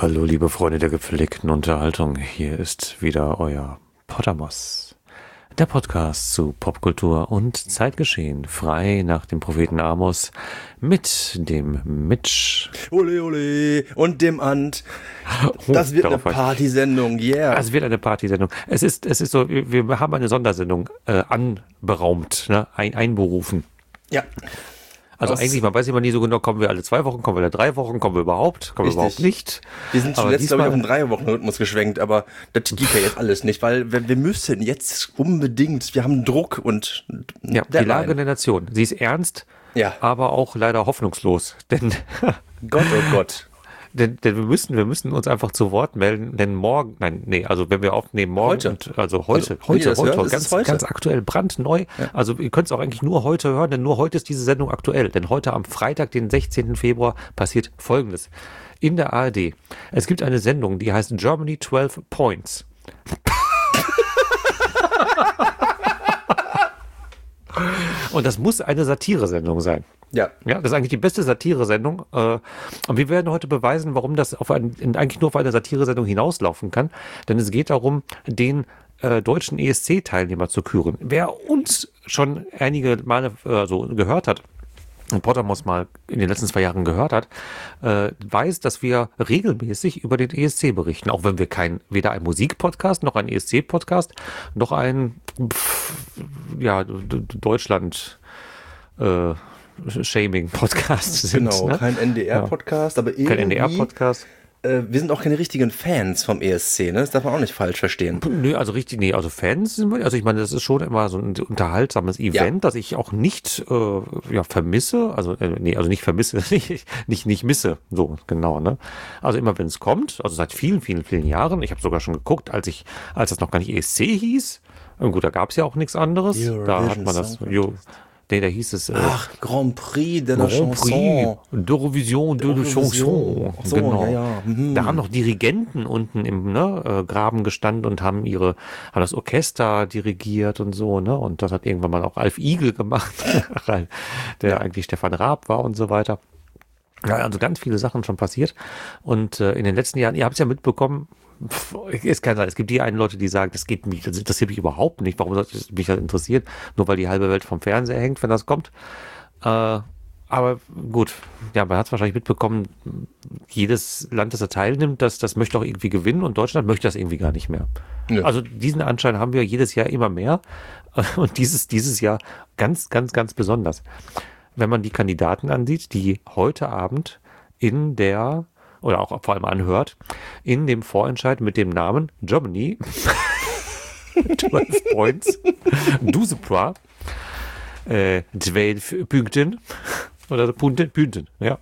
Hallo liebe Freunde der gepflegten Unterhaltung, hier ist wieder euer Pottermos. Der Podcast zu Popkultur und Zeitgeschehen, frei nach dem Propheten Amos, mit dem Mitch. Ole, ole, und dem Ant. Das wird eine Partysendung, yeah. Es wird eine Partysendung. Es ist so, wir haben eine Sondersendung anberaumt, ne? Einberufen. Ja. Also eigentlich, man weiß immer nie so genau, kommen wir alle 2 Wochen, kommen wir alle 3 Wochen, kommen wir überhaupt nicht. Wir sind zuletzt, glaube ich, auf einen 3-Wochen-Rhythmus geschwenkt, aber das geht ja jetzt alles nicht, weil wir müssen jetzt unbedingt, wir haben Druck und ja, die Lage der Nation, sie ist ernst, ja, aber auch leider hoffnungslos, denn Gott, oh Gott. Denn wir müssen uns einfach zu Wort melden, denn morgen, also wenn wir aufnehmen, morgen, heute, ganz aktuell, brandneu. Ja. Also ihr könnt es auch eigentlich nur heute hören, denn nur heute ist diese Sendung aktuell. Denn heute am Freitag, den 16. Februar, passiert Folgendes. In der ARD, es gibt eine Sendung, die heißt Germany 12 Points. Und das muss eine Satire-Sendung sein. Ja. Ja, das ist eigentlich die beste Satire-Sendung. Und wir werden heute beweisen, warum das eigentlich nur auf eine Satire-Sendung hinauslaufen kann. Denn es geht darum, den deutschen ESC-Teilnehmer zu küren. Wer uns schon einige Male gehört hat, Pottermos mal in den letzten 2 Jahren gehört hat, weiß, dass wir regelmäßig über den ESC berichten. Auch wenn wir weder ein Musikpodcast, noch ein ESC-Podcast, noch ein Deutschland Shaming-Podcast sind. Genau, ne? Kein NDR-Podcast, aber irgendwie... Kein NDR-Podcast. Wir sind auch keine richtigen Fans vom ESC, ne? Das darf man auch nicht falsch verstehen. Also Fans sind wir, also ich meine, das ist schon immer so ein unterhaltsames Event, das ich auch nicht vermisse, nicht vermisse, nicht misse, so, genau, ne? Also immer wenn es kommt, also seit vielen, vielen, vielen Jahren, ich habe sogar schon geguckt, als das noch gar nicht ESC hieß, gut, da gab es ja auch nichts anderes, da hat man das, da hieß es... Grand Prix de la Chanson. d'Eurovision de la Chanson. So, genau. Ja. Mhm. Da haben noch Dirigenten unten im Graben gestanden und haben das Orchester dirigiert und so, ne? Und das hat irgendwann mal auch Alf Igel gemacht, der eigentlich Stefan Raab war und so weiter. Ja, also ganz viele Sachen schon passiert. Und in den letzten Jahren, ihr habt es ja mitbekommen, es kann sein, es gibt die einen Leute, die sagen, das interessiert mich überhaupt nicht. Warum sollte mich das interessieren? Nur weil die halbe Welt vom Fernseher hängt, wenn das kommt. Aber gut, ja, man hat es wahrscheinlich mitbekommen, jedes Land, das da teilnimmt, das möchte auch irgendwie gewinnen und Deutschland möchte das irgendwie gar nicht mehr. Ja. Also diesen Anschein haben wir jedes Jahr immer mehr und dieses Jahr ganz, ganz, ganz besonders. Wenn man die Kandidaten ansieht, die heute Abend oder auch vor allem anhört, in dem Vorentscheid mit dem Namen Germany 12 Points, 12 Points, 12 Punkten oder Punkten, ja.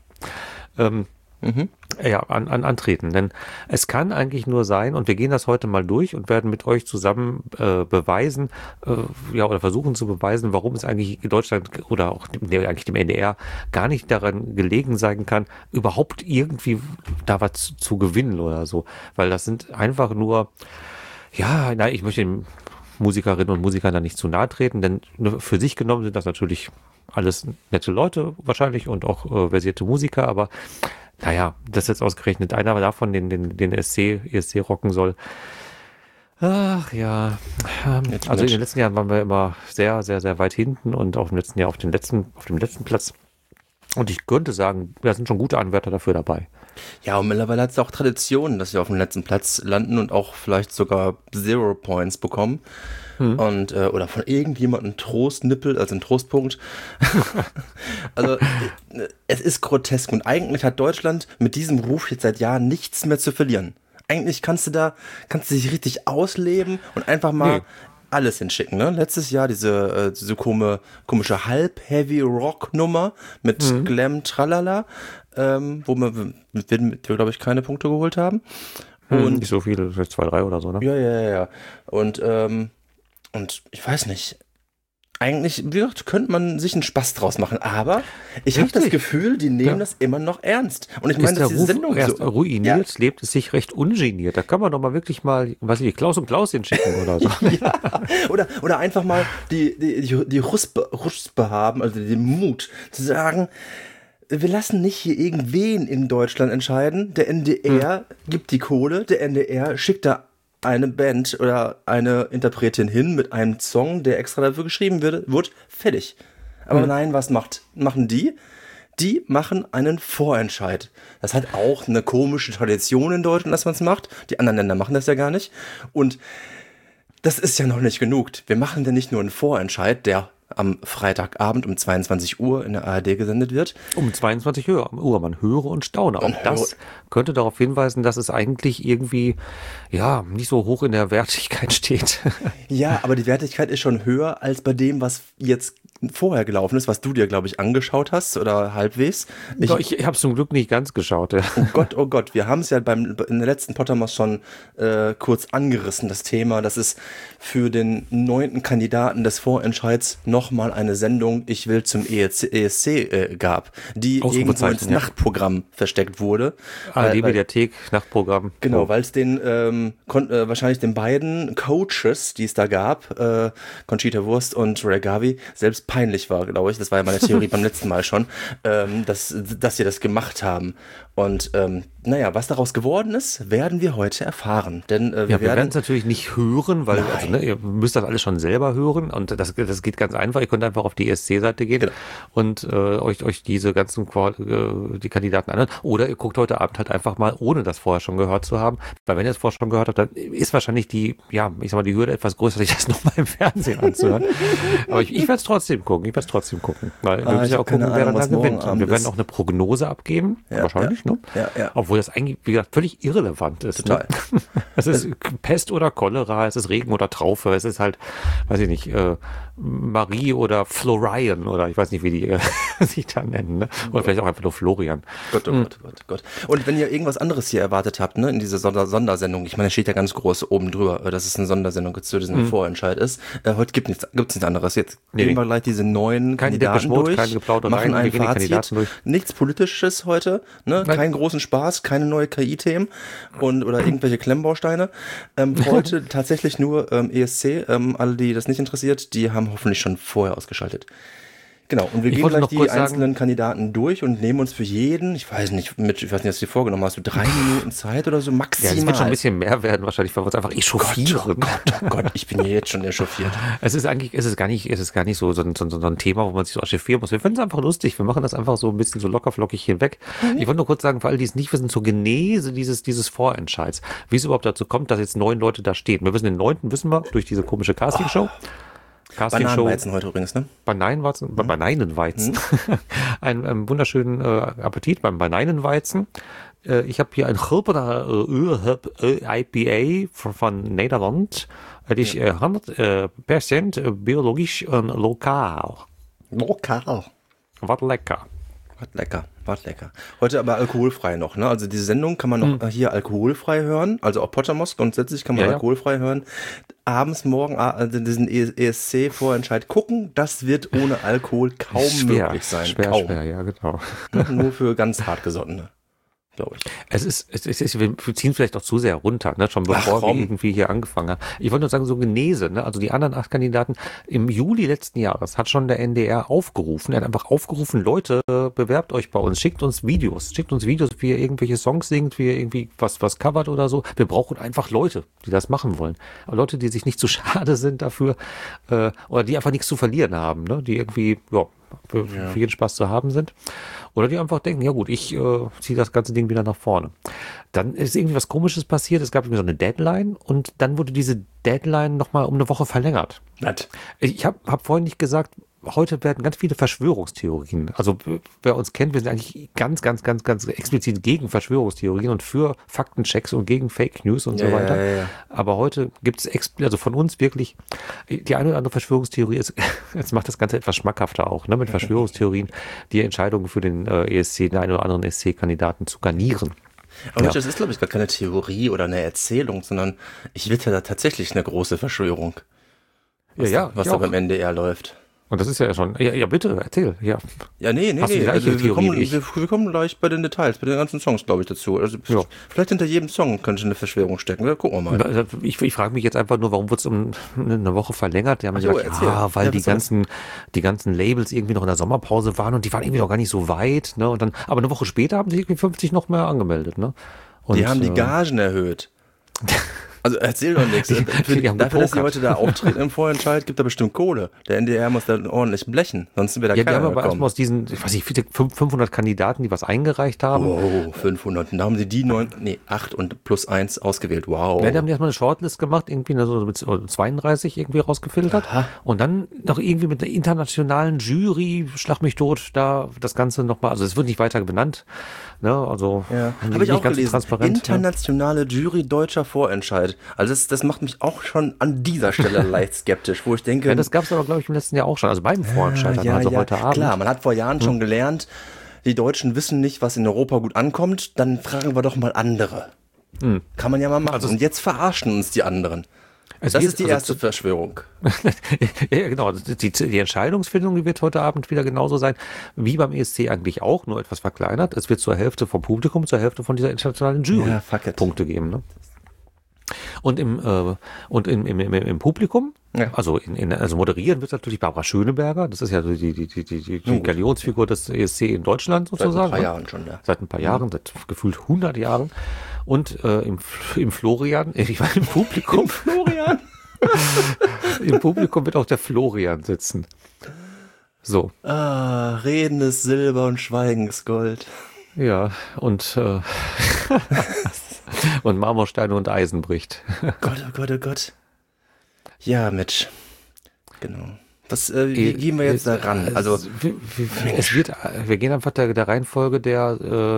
Antreten. Denn es kann eigentlich nur sein, und wir gehen das heute mal durch und werden mit euch zusammen beweisen, oder versuchen zu beweisen, warum es eigentlich Deutschland oder auch eigentlich dem NDR gar nicht daran gelegen sein kann, überhaupt irgendwie da was zu gewinnen oder so. Weil das sind einfach nur, ich möchte den Musikerinnen und Musikern da nicht zu nahe treten, denn für sich genommen sind das natürlich alles nette Leute wahrscheinlich und auch versierte Musiker, aber dass jetzt ausgerechnet einer davon den ESC rocken soll. Ach ja. Also in den letzten Jahren waren wir immer sehr, sehr, sehr weit hinten und auch im letzten Jahr auf dem letzten Platz. Und ich könnte sagen, da sind schon gute Anwärter dafür dabei. Ja, und mittlerweile hat es auch Tradition, dass wir auf dem letzten Platz landen und auch vielleicht sogar 0 Points bekommen. Und, oder von irgendjemandem Trostnippel, also ein Trostpunkt. Also, es ist grotesk und eigentlich hat Deutschland mit diesem Ruf jetzt seit Jahren nichts mehr zu verlieren. Eigentlich kannst du dich richtig ausleben und einfach mal alles hinschicken, ne? Letztes Jahr diese komische Halb-Heavy-Rock-Nummer mit Glam Tralala, wo wir, glaube ich, keine Punkte geholt haben. Und nicht so viele, vielleicht 2, 3 oder so, ne? Ja. Und ich weiß nicht, eigentlich, wie gesagt, könnte man sich einen Spaß draus machen, aber ich habe das Gefühl, die nehmen das immer noch ernst. Und ich meine, dass diese Sendung erst ruiniert, lebt es sich recht ungeniert. Da kann man doch mal wirklich mal, Klaus und Klaus hinschicken oder so. Oder einfach mal die Ruspe haben, also den Mut zu sagen, wir lassen nicht hier irgendwen in Deutschland entscheiden. Der NDR gibt die Kohle, der NDR schickt da eine Band oder eine Interpretin hin mit einem Song, der extra dafür geschrieben wird, fertig. Aber nein, was machen die? Die machen einen Vorentscheid. Das hat auch eine komische Tradition in Deutschland, dass man es macht. Die anderen Länder machen das ja gar nicht. Und das ist ja noch nicht genug. Wir machen denn nicht nur einen Vorentscheid, der am Freitagabend um 22 Uhr in der ARD gesendet wird. Um 22 Uhr, man höre und staune. Auch das könnte darauf hinweisen, dass es eigentlich irgendwie, ja, nicht so hoch in der Wertigkeit steht. Ja, aber die Wertigkeit ist schon höher als bei dem, was jetzt vorher gelaufen ist, was du dir, glaube ich, angeschaut hast oder halbwegs. Ich habe es zum Glück nicht ganz geschaut. Ja. Oh Gott, wir haben es ja in der letzten Pottermos schon kurz angerissen, das Thema, dass es für den 9. Kandidaten des Vorentscheids nochmal eine Sendung Ich will zum ESC gab, die irgendwo ins Nachtprogramm versteckt wurde. ARD-Mediathek, Nachtprogramm. Genau, weil es den wahrscheinlich den beiden Coaches, die es da gab, Conchita Wurst und Ray Garvey, selbst peinlich war, glaube ich. Das war ja meine Theorie beim letzten Mal schon, dass sie das gemacht haben. Und naja, was daraus geworden ist, werden wir heute erfahren. Denn wir werden es natürlich nicht hören, weil ihr müsst das alles schon selber hören. Und das geht ganz einfach. Ihr könnt einfach auf die ESC-Seite gehen und euch diese ganzen die Kandidaten anhören. Oder ihr guckt heute Abend halt einfach mal, ohne das vorher schon gehört zu haben. Weil wenn ihr es vorher schon gehört habt, dann ist wahrscheinlich die Hürde etwas größer, sich das nochmal im Fernsehen anzuhören. Aber ich werde es trotzdem gucken. Weil wir müssen ja auch gucken, wer dann gewinnt. Und wir werden auch eine Prognose abgeben. Wahrscheinlich, ne? Ja. Obwohl das eigentlich, wie gesagt, völlig irrelevant ist. Total. Ne? Es ist Pest oder Cholera, es ist Regen oder Traufe, es ist halt, weiß ich nicht, Marie oder Florian oder ich weiß nicht, wie die sich da nennen. Ne? Oder vielleicht auch einfach nur Florian. Gott. Und wenn ihr irgendwas anderes hier erwartet habt, ne, in dieser Sondersendung, ich meine, da steht ja ganz groß oben drüber, dass es eine Sondersendung zu diesem Vorentscheid ist. Heute gibt's nichts anderes. Jetzt gehen wir gleich diese neuen Kandidaten durch, keine machen ein Fazit, nichts Politisches heute, ne? Keinen großen Spaß, keine neue KI-Themen oder irgendwelche Klemmbausteine. Heute tatsächlich nur ESC. Alle, die das nicht interessiert, die haben hoffentlich schon vorher ausgeschaltet. Genau, und wir gehen gleich die einzelnen Kandidaten durch und nehmen uns für jeden, ich weiß nicht, was du dir vorgenommen hast, 3 Minuten Zeit oder so maximal. Ja, es wird schon ein bisschen mehr werden wahrscheinlich, weil wir uns einfach echauffieren. Oh Gott, ich bin hier jetzt schon echauffiert. Es ist gar nicht so ein Thema, wo man sich so echauffieren muss. Wir finden es einfach lustig, wir machen das einfach so ein bisschen so lockerflockig hinweg. Ich wollte nur kurz sagen, für alle, die es nicht wissen, zur Genese dieses Vorentscheids, wie es überhaupt dazu kommt, dass jetzt 9 Leute da stehen. Wir wissen, den 9. wissen wir durch diese komische Castingshow. Bananenweizen heute übrigens, ne? Bananenweizen. Einen wunderschönen Appetit beim Bananenweizen. Ich habe hier ein IPA von Nederland. Het is 100% biologisch und lokal. Wat lecker. Wart lecker. Heute aber alkoholfrei noch, ne? Also diese Sendung kann man noch hier alkoholfrei hören, also auch Pottermos grundsätzlich kann man alkoholfrei hören. Abends, morgen, diesen ESC-Vorentscheid gucken, das wird ohne Alkohol kaum möglich sein. Schwer, ja, genau. Nur für ganz hartgesottene, glaube ich. Wir ziehen vielleicht auch zu sehr runter, ne? Schon bevor wir irgendwie hier angefangen haben. Ich wollte nur sagen, so Genese, ne? Also die anderen 8 Kandidaten, im Juli letzten Jahres hat schon der NDR aufgerufen, er hat einfach aufgerufen, Leute, bewerbt euch bei uns, schickt uns Videos, wie ihr irgendwelche Songs singt, wie ihr irgendwie was covert oder so. Wir brauchen einfach Leute, die das machen wollen. Aber Leute, die sich nicht zu schade sind dafür, oder die einfach nichts zu verlieren haben, ne? Die irgendwie, für jeden Spaß zu haben sind. Oder die einfach denken, ja gut, ich ziehe das ganze Ding wieder nach vorne. Dann ist irgendwie was Komisches passiert. Es gab irgendwie so eine Deadline und dann wurde diese Deadline nochmal um eine Woche verlängert. Was? Ich hab vorhin nicht gesagt, heute werden ganz viele Verschwörungstheorien. Also wer uns kennt, wir sind eigentlich ganz explizit gegen Verschwörungstheorien und für Faktenchecks und gegen Fake News und so weiter. Ja. Aber heute gibt es also von uns wirklich die eine oder andere Verschwörungstheorie ist, jetzt macht das Ganze etwas schmackhafter auch, ne, mit Verschwörungstheorien, die Entscheidungen für den den einen oder anderen ESC-Kandidaten zu garnieren. Aber das ist, glaube ich, gar keine Theorie oder eine Erzählung, sondern ich will ja da tatsächlich eine große Verschwörung, was da beim NDR läuft. Und das ist ja schon, ja bitte, erzähl. Ja, Ja, nee. Hast du die gleiche Also Theorie wie ich? wir kommen gleich bei den Details, bei den ganzen Songs, glaube ich, dazu. Also Ja. vielleicht hinter jedem Song könnte eine Verschwörung stecken. Ja, gucken wir mal. Ich frage mich jetzt einfach nur, warum wurde es um eine Woche verlängert? Die haben Ach so, gesagt, erzähl. ja, weil Ja, die ganzen Labels irgendwie noch in der Sommerpause waren und die waren irgendwie noch gar nicht so weit, ne? Und dann, aber eine Woche später haben sich irgendwie 50 noch mehr angemeldet, ne? Und, Die haben die Gagen erhöht. Also erzähl doch nichts. Die haben Dafür, dass die gepokert. heute da auftreten im Vorentscheid, gibt da bestimmt Kohle. Der NDR muss da ordentlich blechen, sonst wäre da Ja, die haben keiner aber erstmal gekommen. aus diesen, ich weiß nicht, 500 Kandidaten, die was eingereicht haben. Wow, 500. Und da haben sie die 8 und plus 1 ausgewählt. Wow. Ja, die haben erstmal eine Shortlist gemacht, irgendwie so mit 32 irgendwie rausgefiltert. Aha. Und dann noch irgendwie mit einer internationalen Jury, schlag mich tot, da das Ganze nochmal, also es wird nicht weiter benannt, ne, also Ja, haben die habe ich nicht auch ganz so gelesen. transparent. Internationale Jury deutscher Vorentscheid. Also das macht mich auch schon an dieser Stelle leicht skeptisch, wo ich denke, Ja, das gab es aber, glaube ich, im letzten Jahr auch schon, also beim Vorentscheid, also heute Abend. klar, man hat vor Jahren schon gelernt, die Deutschen wissen nicht, was in Europa gut ankommt, dann fragen wir doch mal andere. Kann man ja mal machen. Und jetzt verarschen uns die anderen. Das ist die erste Verschwörung. Ja, genau. Die Entscheidungsfindung, die wird heute Abend wieder genauso sein, wie beim ESC eigentlich auch, nur etwas verkleinert. Es wird zur Hälfte vom Publikum, zur Hälfte von dieser internationalen Jury Ja, fuck it. Punkte geben. Ne? Und im Publikum, Ja. also also moderieren wird natürlich Barbara Schöneberger, das ist ja so die Galionsfigur des ESC in Deutschland Seit sozusagen. ein paar ne? Jahren schon, ja. Seit ein paar Jahren, seit gefühlt 100 Jahren. Und im Florian, ich war im Publikum. Florian. Im Publikum wird auch der Florian sitzen. So, Ah, Reden ist Silber und Schweigen ist Gold. ja, und und Marmorsteine und Eisen bricht. Gott, oh Gott, oh Gott. Ja, Mitch. Genau. Wie gehen wir jetzt da ran? Also, wir gehen einfach der Reihenfolge der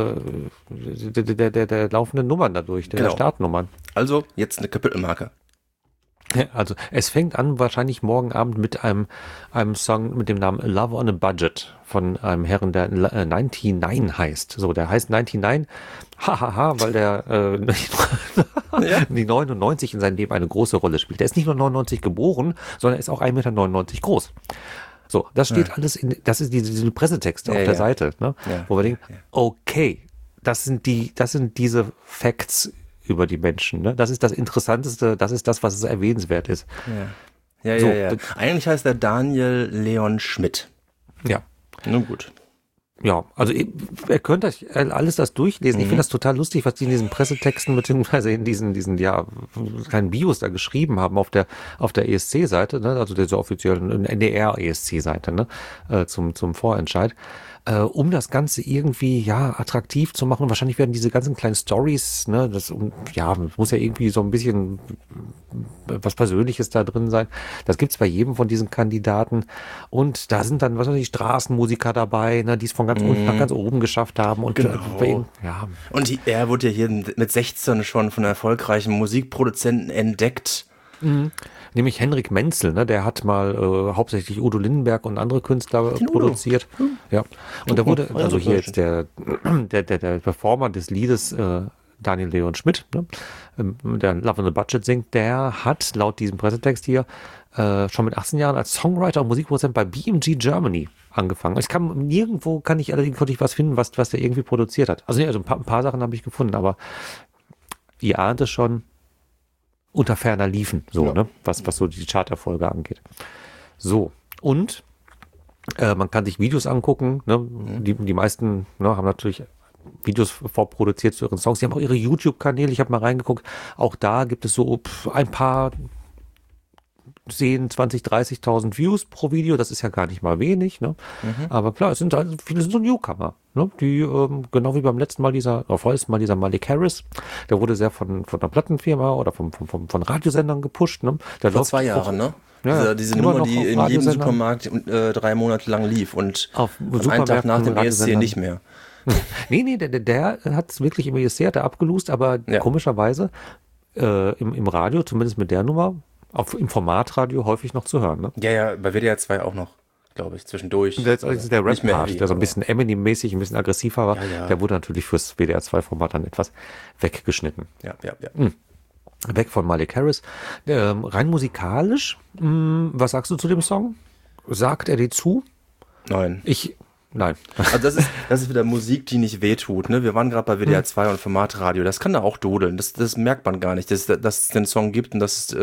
laufenden Nummern dadurch, der Genau. Startnummern. also jetzt eine Kapitelmarke. Also es fängt an wahrscheinlich morgen Abend mit einem Song mit dem Namen Love on a Budget von einem Herren, der 99 heißt. So, der heißt 99, hahaha, weil der die 99 in seinem Leben eine große Rolle spielt. Der ist nicht nur 99 geboren, sondern er ist auch 1,99 Meter groß. So, das steht alles das ist diese Pressetexte auf der Seite, ne? Ja. Wo wir denken, okay, das sind diese Facts über die Menschen, ne? Das ist das Interessanteste, das ist das, was erwähnenswert ist. Ja. So, Eigentlich heißt er Daniel Leon Schmidt. Ja. Nun gut. Ja, also ihr könnt euch alles das durchlesen. Ich finde das total lustig, was die in diesen Pressetexten beziehungsweise in diesen kleinen Bios da geschrieben haben auf der ESC-Seite, ne, also dieser offiziellen NDR-ESC-Seite, ne, zum Vorentscheid. Um das Ganze irgendwie, attraktiv zu machen. Und wahrscheinlich werden diese ganzen kleinen Stories, ne, muss ja irgendwie so ein bisschen was Persönliches da drin sein. Das gibt's bei jedem von diesen Kandidaten. Und da sind dann, was weiß ich, Straßenmusiker dabei, ne, die es von ganz unten nach ganz oben geschafft haben. Und bei ihm, Und er wurde ja hier mit 16 schon von erfolgreichen Musikproduzenten entdeckt. Nämlich Henrik Menzel, ne, der hat mal hauptsächlich Udo Lindenberg und andere Künstler produziert. Ja. Und da wurde, also hier jetzt der Performer des Liedes, Daniel Leon Schmidt, ne, der Love on a Budget singt, der hat laut diesem Pressetext hier schon mit 18 Jahren als Songwriter und Musikproduzent bei BMG Germany angefangen. Konnte ich was finden, was der irgendwie produziert hat. Also ein paar Sachen habe ich gefunden, aber ihr ahnt es schon, unter ferner liefen, so, ne, was so die Charterfolge angeht. So, und man kann sich Videos angucken, ne, die meisten, ne, haben natürlich Videos vorproduziert zu ihren Songs, die haben auch ihre YouTube-Kanäle, ich habe mal reingeguckt, auch da gibt es so ein paar 10, 20, 30.000 Views pro Video, das ist ja gar nicht mal wenig, ne? Aber klar, viele sind so Newcomer, ne? Die, genau wie beim letzten Mal vorletzten Mal dieser Malik Harris, der wurde sehr von einer Plattenfirma oder von Radiosendern gepusht, ne? Der Vor 2 Jahren, ne? Ja, diese immer Nummer, noch die auf in jedem Radiosendern. Supermarkt 3 Monate lang lief und Auf einen Tag nach dem ESC Radiosendern. nicht mehr. Nee, der hat es wirklich im ESC, hat er abgelost, aber komischerweise im Radio, zumindest mit der Nummer, im Formatradio häufig noch zu hören, ne? Ja, bei WDR 2 auch noch, glaube ich, zwischendurch. Das ist der Nicht mehr Rap-Part, heavy, der so ein aber- bisschen Eminem-mäßig, ein bisschen aggressiver war. Ja. Der wurde natürlich fürs WDR 2-Format dann etwas weggeschnitten. Ja. Weg von Malik Harris. Rein musikalisch, was sagst du zu dem Song? Sagt er dir zu? Nein. Nein. Also das ist wieder Musik, die nicht wehtut, ne? Wir waren gerade bei WDR 2 und Formatradio. Das kann da auch dodeln. Das merkt man gar nicht, dass es den Song gibt und das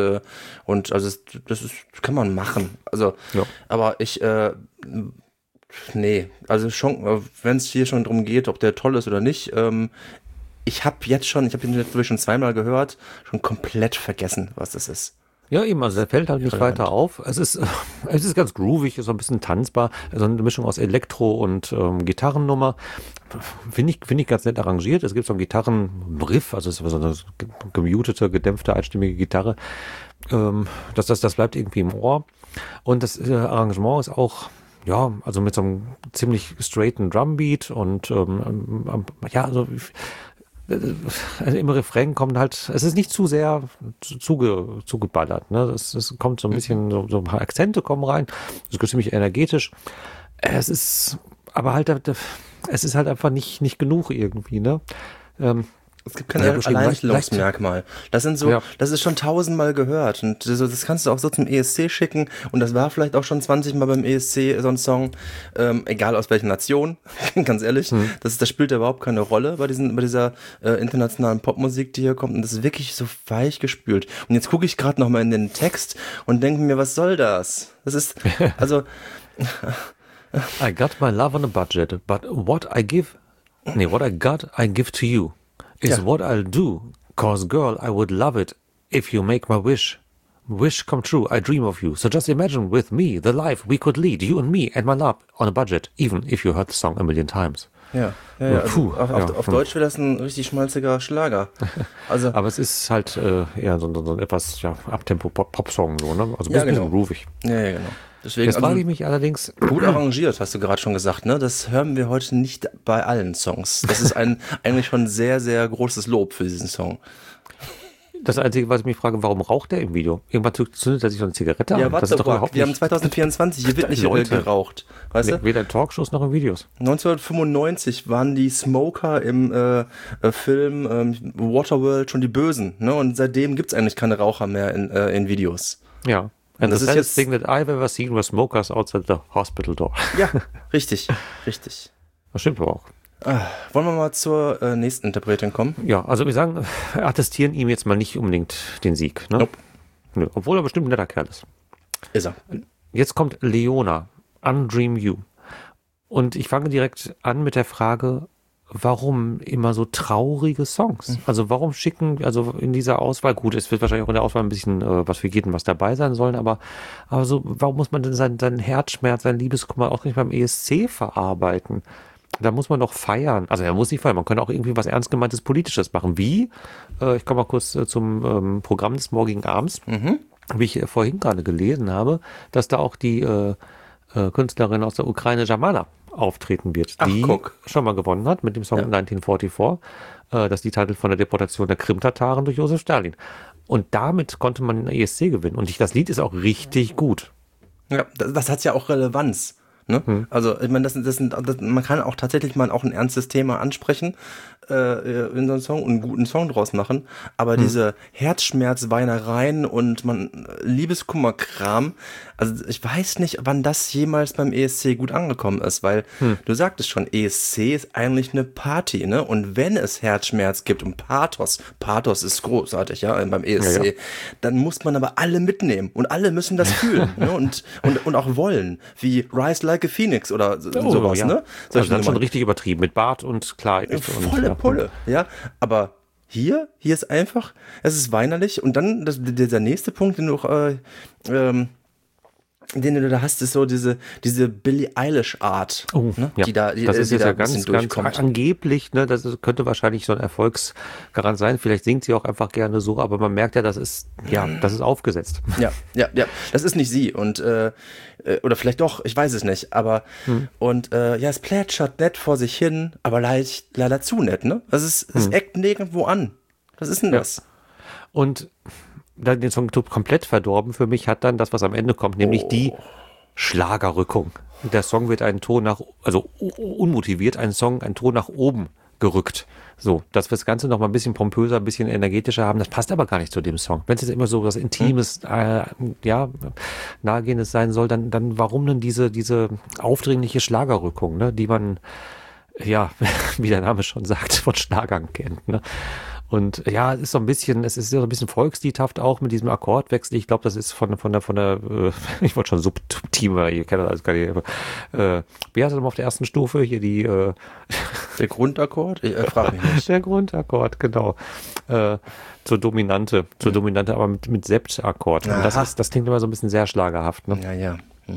kann man machen. Also, Ja. aber nee, also schon, wenn es hier schon drum geht, ob der toll ist oder nicht, ich habe ihn jetzt wirklich schon zweimal gehört, schon komplett vergessen, was das ist. Ja, eben, also der fällt halt nicht weiter auf. Es ist ganz groovig, ist so ein bisschen tanzbar, so eine Mischung aus Elektro und Gitarrennummer. Finde ich ganz nett arrangiert. Es gibt so einen Gitarrenriff, also es ist so eine gemutete, gedämpfte, einstimmige Gitarre. Das bleibt irgendwie im Ohr. Und das Arrangement ist auch, ja, also mit so einem ziemlich straighten Drumbeat und ja, also im Refrain kommt halt, es ist nicht zu sehr zugeballert, ne? Es kommt so ein bisschen, so ein paar Akzente kommen rein, es ist ziemlich energetisch. Es ist, aber halt, es ist halt einfach nicht genug irgendwie, ne? Es gibt kein Alleinstellungsmerkmal. Das ist schon 1000-mal gehört und das kannst du auch so zum ESC schicken und das war vielleicht auch schon 20-mal beim ESC so ein Song, egal aus welcher Nation, ganz ehrlich, das spielt ja überhaupt keine Rolle bei dieser internationalen Popmusik, die hier kommt und das ist wirklich so weich gespült. Und jetzt gucke ich gerade nochmal in den Text und denke mir, was soll das? Das ist, also I got my love on a budget, but what I got, I give to you. Is what I'll do, cause girl, I would love it if you make my wish come true, I dream of you. So just imagine with me the life we could lead, you and me and my love on a budget, even if you heard the song a million times. Ja. Also auf Deutsch wäre das ein richtig schmalziger Schlager. Also, aber es ist halt eher so ein etwas Abtempo-Pop-Song, so, ne? Also ein bisschen groovig. Ja, genau. Deswegen, jetzt frage ich mich allerdings. Gut arrangiert, hast du gerade schon gesagt, ne? Das hören wir heute nicht bei allen Songs. Das ist eigentlich schon sehr, sehr großes Lob für diesen Song. Das Einzige, was ich mich frage, warum raucht der im Video? Irgendwann zündet er sich so eine Zigarette an. Ja, warte doch, wir haben 2024, hier wird nicht geraucht. Weißt du? Weder in Talkshows noch in Videos. 1995 waren die Smoker im Film Waterworld schon die Bösen, ne? Und seitdem gibt's eigentlich keine Raucher mehr in Videos. Ja. And the saddest thing that I've ever seen were smokers outside the hospital door. Ja, richtig. Das stimmt aber auch. Wollen wir mal zur nächsten Interpretin kommen? Ja, also wir sagen, attestieren ihm jetzt mal nicht unbedingt den Sieg. Ne? Nope. Nö, obwohl er bestimmt ein netter Kerl ist. Ist er. Jetzt kommt Leona, Undream You. Und ich fange direkt an mit der Frage, warum immer so traurige Songs? Also warum also in dieser Auswahl, gut, es wird wahrscheinlich auch in der Auswahl ein bisschen was für jeden was dabei sein sollen, aber so, warum muss man denn seinen Herzschmerz, seinen Liebeskummer auch nicht beim ESC verarbeiten? Da muss man doch feiern. Also er muss nicht feiern, man könnte auch irgendwie was ernst gemeintes Politisches machen. Wie? Ich komme mal kurz zum Programm des morgigen Abends. Wie ich vorhin gerade gelesen habe, dass da auch die Künstlerin aus der Ukraine, Jamala, auftreten wird, die schon mal gewonnen hat mit dem Song 1944, das Lied von der Deportation der Krim-Tataren durch Josef Stalin. Und damit konnte man den ESC gewinnen. Und das Lied ist auch richtig gut. Ja, das hat ja auch Relevanz. Ne? Also ich meine, man kann auch tatsächlich mal auch ein ernstes Thema ansprechen in so einem Song und einen guten Song draus machen, aber diese Herzschmerzweinereien und Liebeskummerkram, also ich weiß nicht, wann das jemals beim ESC gut angekommen ist, weil du sagtest schon, ESC ist eigentlich eine Party, ne? Und wenn es Herzschmerz gibt und Pathos ist großartig, ja, beim ESC, dann muss man aber alle mitnehmen und alle müssen das fühlen, ne? Und auch wollen, wie Rise Like a Phoenix oder sowas, ne? Also das ist schon richtig übertrieben mit Bart und Kleid. Volle Pulle, ja. Aber hier ist einfach, es ist weinerlich und dann der nächste Punkt, den du da hast, ist so diese Billie Eilish-Art, ne? Ja. Das ist jetzt ja ganz durchkommt. Angeblich, ne, das könnte wahrscheinlich so ein Erfolgsgarant sein. Vielleicht singt sie auch einfach gerne so, aber man merkt ja, das ist aufgesetzt. Ja, das ist nicht sie und oder vielleicht doch, ich weiß es nicht, aber und es plätschert nett vor sich hin, aber leider zu nett, ne? Es eckt nirgendwo an. Was ist denn das? Und dann den Song komplett verdorben für mich hat dann das, was am Ende kommt, nämlich die Schlagerrückung. Der Song wird einen Ton unmotiviert einen Ton nach oben gerückt. So, dass wir das Ganze noch mal ein bisschen pompöser, ein bisschen energetischer haben, das passt aber gar nicht zu dem Song. Wenn es jetzt immer so was Intimes, Nahegehendes sein soll, dann warum denn diese aufdringliche Schlagerrückung, ne, die man, ja, wie der Name schon sagt, von Schlagern kennt, ne? Und ja, es ist so ein bisschen volksliedhaft auch mit diesem Akkordwechsel. Ich glaube, das ist von der ich wollte schon Subteam, ihr kennt das alles gar nicht. Wie heißt das auf der ersten Stufe? Hier der Grundakkord? Ich frage mich nicht. Der Grundakkord, genau. Zur Dominante, aber mit Septakkord. Und das klingt immer so ein bisschen sehr schlagerhaft, ne? Ja.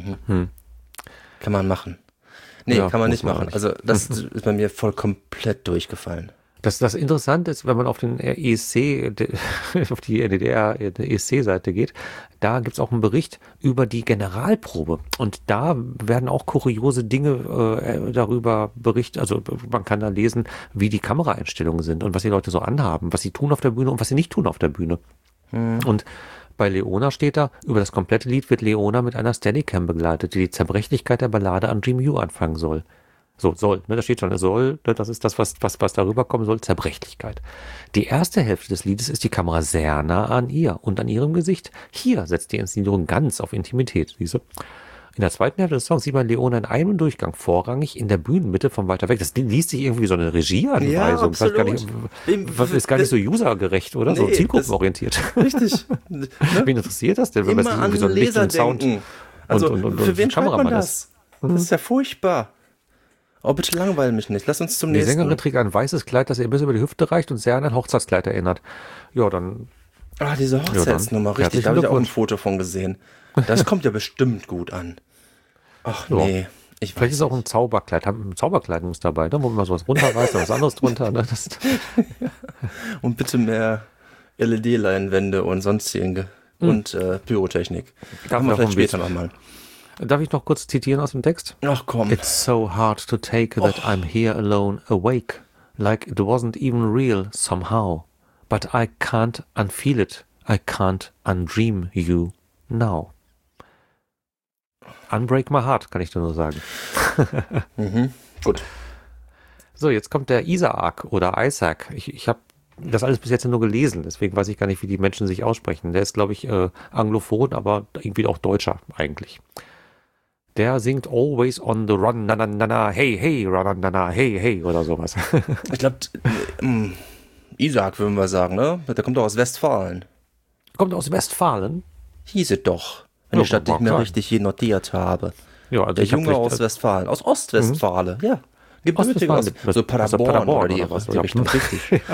Kann man machen. Nee, kann man nicht machen. Also das ist bei mir voll komplett durchgefallen. Das Interessante ist, wenn man auf den ESC, auf die NDR-ESC-Seite geht, da gibt's auch einen Bericht über die Generalprobe. Und da werden auch kuriose Dinge darüber berichtet. Also man kann da lesen, wie die Kameraeinstellungen sind und was die Leute so anhaben, was sie tun auf der Bühne und was sie nicht tun auf der Bühne. Und bei Leona steht da, über das komplette Lied wird Leona mit einer Steadicam begleitet, die Zerbrechlichkeit der Ballade an Dream You anfangen soll. Da steht schon, soll, das ist das, was darüber kommen soll, Zerbrechlichkeit. Die erste Hälfte des Liedes ist die Kamera sehr nah an ihr und an ihrem Gesicht. Hier setzt die Inszenierung ganz auf Intimität, siehst du? In der zweiten Hälfte des Songs sieht man Leona in einem Durchgang vorrangig in der Bühnenmitte von weiter weg. Das liest sich irgendwie wie so eine Regieanweisung. Ja, absolut. Ist gar nicht so usergerecht, oder? Nee, so zielgruppenorientiert. Richtig. Ne? Wen interessiert das denn, wenn man irgendwie so ein Licht und Sound und für wen schreibt man das? Das ist ja furchtbar. Oh, bitte langweil mich nicht. Lass uns zum nächsten. Die Sängerin trägt ein weißes Kleid, das ihr bis über die Hüfte reicht und sehr an ein Hochzeitskleid erinnert. Ja, dann... diese Hochzeitsnummer, richtig. Da habe ich auch ein Foto von gesehen. Das kommt ja bestimmt gut an. Ach nee, vielleicht ist auch ein Zauberkleid. Ein Zauberkleid muss dabei, ne? Wo man sowas runterreißt und was anderes drunter. Ne? Und bitte mehr LED-Leinwände und sonstige und Pyrotechnik. Machen wir vielleicht später nochmal. Darf ich noch kurz zitieren aus dem Text? Ach komm. It's so hard to take that I'm here alone, awake, like it wasn't even real somehow. But I can't unfeel it. I can't undream you now. Unbreak my heart, kann ich nur sagen. Gut. So, jetzt kommt der Isaac oder Isaac. Ich habe das alles bis jetzt nur gelesen, deswegen weiß ich gar nicht, wie die Menschen sich aussprechen. Der ist, glaube ich, anglophon, aber irgendwie auch Deutscher eigentlich. Der singt Always on the Run, na na na na, hey hey, run na na, hey hey oder sowas. Ich glaube, Isaac würden wir sagen, ne? Der kommt doch aus Westfalen. Kommt aus Westfalen? Hieß es doch, wenn die Stadt nicht mehr richtig hier notiert habe. Ja, also der Junge aus Westfalen, aus Ostwestfalen, ja. Gebürtig aus so Paderborn oder die Richtung, richtig.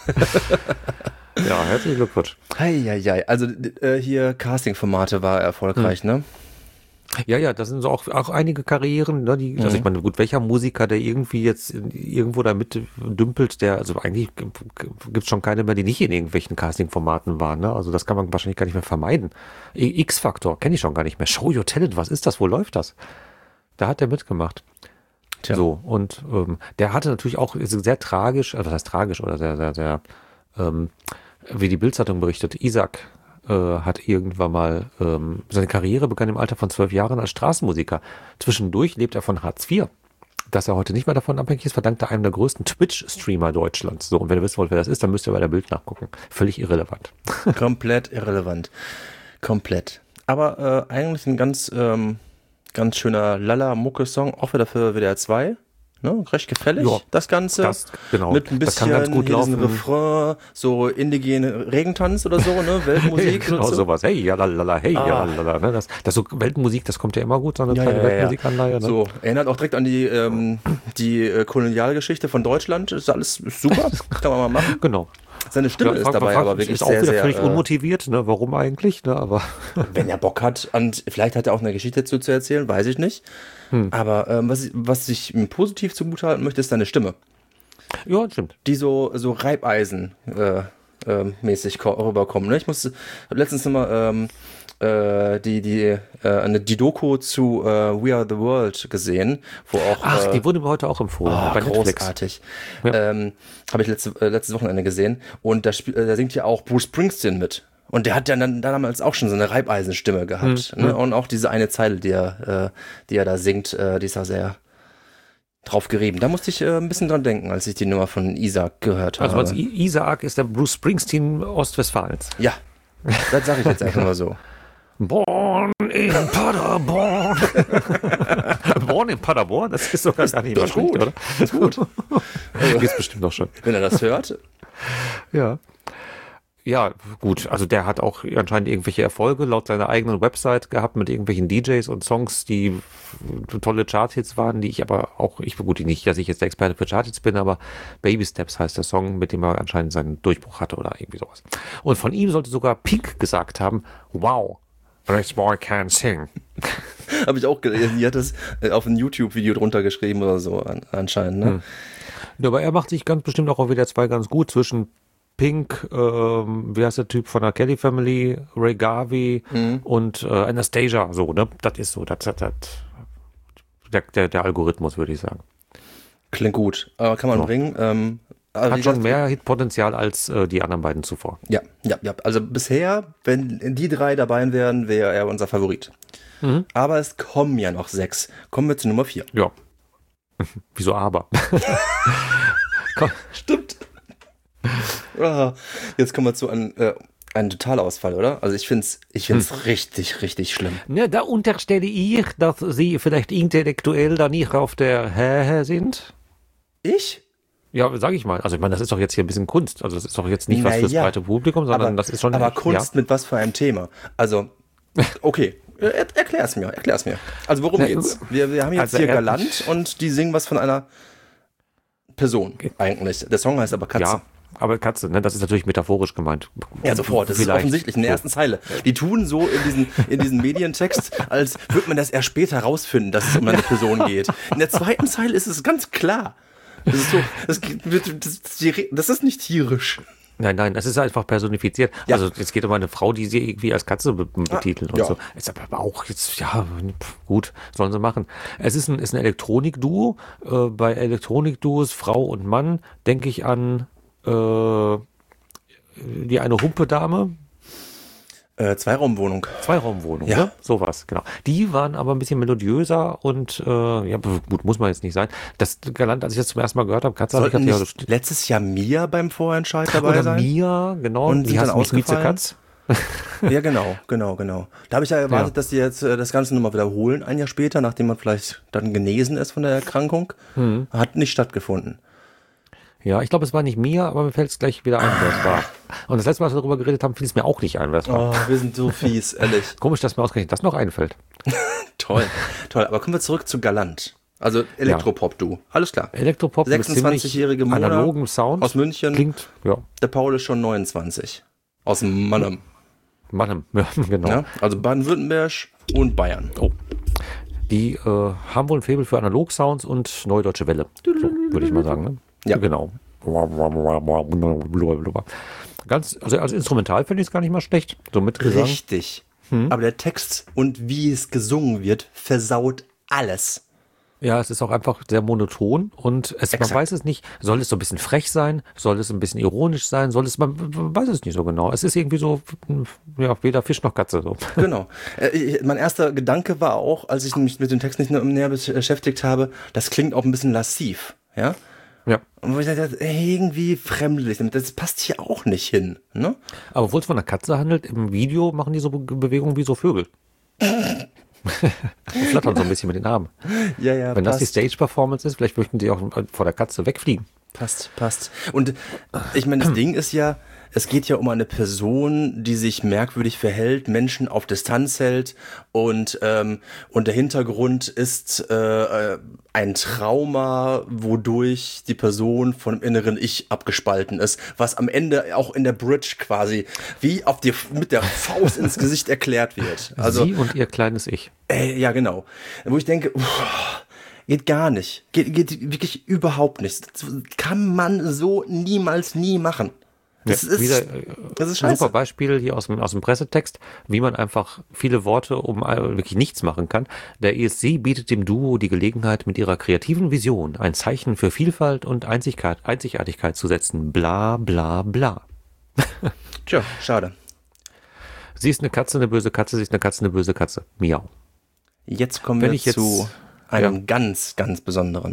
Ja, herzlichen Glückwunsch. Heieiei, also hier Casting-Formate war erfolgreich, ne? Ja, das sind so auch einige Karrieren, ne, also ich meine, gut, welcher Musiker, der irgendwie jetzt irgendwo da mit dümpelt, also eigentlich gibt's schon keine mehr, die nicht in irgendwelchen Casting-Formaten waren, ne? Also das kann man wahrscheinlich gar nicht mehr vermeiden. X-Factor kenne ich schon gar nicht mehr. Show Your Talent, was ist das? Wo läuft das? Da hat er mitgemacht. Tja. So, und der hatte natürlich auch sehr tragisch, also was heißt tragisch, oder sehr, wie die Bild-Zeitung berichtet, Isaac hat irgendwann mal, seine Karriere begann im Alter von 12 Jahren als Straßenmusiker. Zwischendurch lebt er von Hartz IV. Dass er heute nicht mehr davon abhängig ist, verdankt er einem der größten Twitch-Streamer Deutschlands. So, und wenn ihr wissen wollt, wer das ist, dann müsst ihr bei der Bild nachgucken. Völlig irrelevant. Komplett irrelevant. Komplett. Aber eigentlich ein ganz schöner Lala-Mucke-Song, auch wieder für WDR 2. Ne, recht gefällig, ja, das Ganze. Genau. Mit ein bisschen ganz gut laufen. Refrain, so indigene Regentanz oder so, ne? Weltmusik. Genau, so. Sowas. Hey, jalalala, hey, jalalala. Ne? Das so Weltmusik, das kommt ja immer gut, so eine kleine Weltmusikanleihe. Ne? So, erinnert auch direkt an die Kolonialgeschichte von Deutschland. Ist alles super, kann man mal machen. Genau. Seine Stimme ist dabei aber wirklich ist auch wieder völlig unmotiviert, ne? Warum eigentlich? Ne? Aber wenn er Bock hat, und vielleicht hat er auch eine Geschichte dazu zu erzählen, weiß ich nicht. Aber was ich ihm positiv zugute halten möchte, ist seine Stimme. Ja, stimmt. Die so Reibeisen mäßig rüberkommen. Ne? Ich musste letztens nochmal die Doku zu We Are the World gesehen, wo auch. Ach, die wurde mir heute auch empfohlen. Bei großartig. Ja. Habe ich letztes Wochenende gesehen. Und da singt ja auch Bruce Springsteen mit. Und der hat ja dann damals auch schon so eine Reibeisenstimme gehabt. Ne? Und auch diese eine Zeile, die er da singt, die ist ja sehr, drauf gerieben. Da musste ich ein bisschen dran denken, als ich die Nummer von Isaac gehört habe. Also Isaac ist der Bruce Springsteen Ostwestfalens. Ja, das sage ich jetzt einfach mal so. Born in Paderborn. Born in Paderborn? Das ist sogar gar nicht mal schlecht, oder? Das ist gut. Geht's bestimmt noch schon. Wenn er das hört. Ja. Ja, gut. Also der hat auch anscheinend irgendwelche Erfolge laut seiner eigenen Website gehabt mit irgendwelchen DJs und Songs, die tolle Charthits waren, die ich aber auch, nicht, dass ich jetzt der Experte für Charthits bin, aber Baby Steps heißt der Song, mit dem er anscheinend seinen Durchbruch hatte oder irgendwie sowas. Und von ihm sollte sogar Pink gesagt haben, wow, this boy can sing. Habe ich auch gelesen. Die hat das auf ein YouTube-Video drunter geschrieben oder so anscheinend. Ne? Ja, aber er macht sich ganz bestimmt auch auf WDR 2 ganz gut zwischen Pink, wie heißt der Typ von der Kelly Family, Ray Garvey und Anastasia, so, ne? Das ist so, der Algorithmus, würde ich sagen. Klingt gut. Kann man bringen. Hat schon mehr Hitpotenzial als die anderen beiden zuvor. Ja. Also bisher, wenn die 3 dabei wären, wäre er unser Favorit. Aber es kommen ja noch 6. Kommen wir zu Nummer 4. Ja. Wieso aber? Stimmt. Jetzt kommen wir zu einem Totalausfall, oder? Also ich find's richtig, richtig schlimm. Ne, da unterstelle ich, dass Sie vielleicht intellektuell da nicht auf der Höhe sind. Ich? Ja, sag ich mal. Also ich meine, das ist doch jetzt hier ein bisschen Kunst. Also das ist doch jetzt nicht was fürs breite Publikum, sondern das ist schon... Aber Kunst mit was für einem Thema? Also, okay, erklär's mir. Also worum geht's? Wir haben jetzt hier Galant und die singen was von einer Person eigentlich. Der Song heißt aber Katze. Ja, aber Katze, ne? Das ist natürlich metaphorisch gemeint. Ja, sofort. Das ist offensichtlich in der ersten Zeile. Die tun so in diesen Medientext, als würde man das erst später rausfinden, dass es um eine Person geht. In der zweiten Zeile ist es ganz klar. Das ist so, das ist nicht tierisch. Nein, das ist einfach personifiziert. Ja. Also es geht um eine Frau, die sie irgendwie als Katze betiteln und so. Ist aber auch jetzt, ja, gut, sollen sie machen. Es ist ein Elektronikduo. Bei Elektronikduos Frau und Mann denke ich an die eine Humpe-Dame. Zweiraumwohnung. Zweiraumwohnung, ja. Ne? Sowas, genau. Die waren aber ein bisschen melodiöser und ja, gut, muss man jetzt nicht sein. Das Galant, als ich das zum ersten Mal gehört habe, Katze, sollten nicht letztes Jahr Mia beim Vorentscheid dabei sein? Mia, genau. Und die dann ausgefallen? Katz. Ja, genau. Da habe ich ja erwartet, dass die jetzt das Ganze nochmal wiederholen, ein Jahr später, nachdem man vielleicht dann genesen ist von der Erkrankung. Hat nicht stattgefunden. Ja, ich glaube, es war nicht Mia, aber mir fällt es gleich wieder ein, wer es war. Und das letzte Mal, als wir darüber geredet haben, fiel es mir auch nicht ein, wer es war. Oh, wir sind so fies, ehrlich. Komisch, dass mir ausgerechnet das noch einfällt. Toll. Aber kommen wir zurück zu Galant. Also Elektropop, du. Alles klar. Elektropop, 26-jährige Mona analogen Sound. Aus München. Klingt, ja. Der Paul ist schon 29. Aus Mannheim. Mannheim, ja, genau. Ja, also Baden-Württemberg und Bayern. Oh. Die haben wohl ein Faible für Analog-Sounds und Neue Deutsche Welle. So, würde ich mal sagen, ne? Ja. Genau. Also als Instrumental finde ich es gar nicht mal schlecht. So mit Gesang. Richtig. Aber der Text und wie es gesungen wird, versaut alles. Ja, es ist auch einfach sehr monoton und man weiß es nicht, soll es so ein bisschen frech sein, soll es ein bisschen ironisch sein, man weiß es nicht so genau. Es ist irgendwie so, ja, weder Fisch noch Katze so. Genau. Mein erster Gedanke war auch, als ich mich mit dem Text nicht näher beschäftigt habe, das klingt auch ein bisschen lassiv, ja? Ja. Und wo ich dachte, irgendwie fremdlich, das passt hier auch nicht hin, ne? Aber obwohl es von einer Katze handelt, im Video machen die so Bewegungen wie so Vögel. Und flattern so ein bisschen mit den Armen. Ja, wenn das die Stage-Performance ist, vielleicht möchten die auch vor der Katze wegfliegen. Passt. Und ich meine, das Ding ist ja, es geht ja um eine Person, die sich merkwürdig verhält, Menschen auf Distanz hält und der Hintergrund ist ein Trauma, wodurch die Person vom inneren Ich abgespalten ist, was am Ende auch in der Bridge quasi wie mit der Faust ins Gesicht erklärt wird. Also, Sie und ihr kleines Ich. Ja, genau. Wo ich denke, geht gar nicht. Geht wirklich überhaupt nicht. Das kann man so niemals nie machen. Das ist scheiße. Ein super Beispiel hier aus dem Pressetext, wie man einfach viele Worte um wirklich nichts machen kann. Der ESC bietet dem Duo die Gelegenheit, mit ihrer kreativen Vision ein Zeichen für Vielfalt und Einzigartigkeit zu setzen. Bla bla bla. Tja, schade. Sie ist eine Katze, eine böse Katze, sie ist eine Katze, eine böse Katze. Miau. Jetzt kommen wir zu einem ganz, ganz besonderen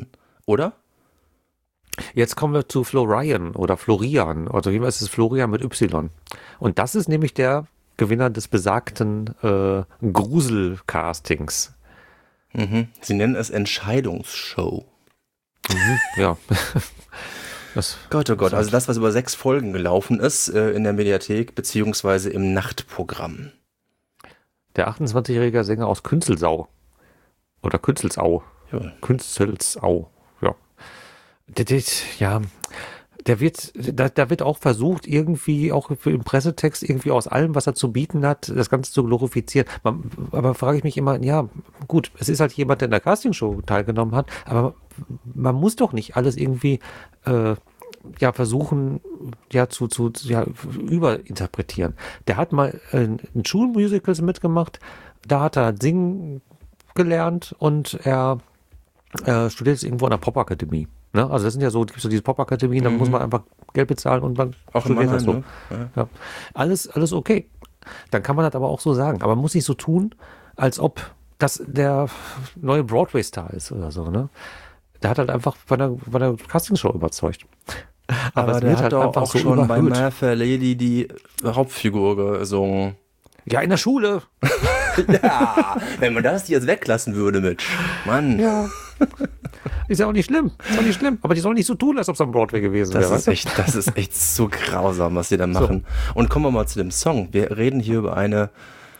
oder? Jetzt kommen wir zu Florian oder Florian. Also wie ist es Florian mit Y. Und das ist nämlich der Gewinner des besagten Grusel-Castings. Mhm. Sie nennen es Entscheidungsshow. Ja. Gott, oh Gott, also das, was über 6 Folgen gelaufen ist in der Mediathek, beziehungsweise im Nachtprogramm. Der 28-jährige Sänger aus Künzelsau. Oder Künzelsau. Ja. Künzelsau, ja. Ja, da wird auch versucht, irgendwie auch im Pressetext irgendwie aus allem, was er zu bieten hat, das Ganze zu glorifizieren. Aber frage ich mich immer, ja, gut, es ist halt jemand, der in der Castingshow teilgenommen hat, aber man muss doch nicht alles irgendwie versuchen, zu überinterpretieren. Der hat mal in Schulmusicals mitgemacht, da hat er singen gelernt und er studiert jetzt irgendwo an der Popakademie. Ne? Also das sind ja so, gibt so diese Popakademien, da muss man einfach Geld bezahlen und dann auch studiert das so. Ne? Ja. Alles okay. Dann kann man das aber auch so sagen. Aber man muss nicht so tun, als ob das der neue Broadway-Star ist oder so. Ne? Der hat halt einfach bei der Castingshow überzeugt. Aber es der wird hat halt doch einfach auch so schon bei überhöht. My Fair Lady die Hauptfigur gesungen. Ja, in der Schule. Ja, wenn man das jetzt weglassen würde, Mitch. Mann. Ja. Ist ja auch nicht schlimm. Ist auch nicht schlimm. Aber die sollen nicht so tun, als ob es am Broadway gewesen wäre. Das ist echt so grausam, was die da machen. So. Und kommen wir mal zu dem Song. Wir reden hier über eine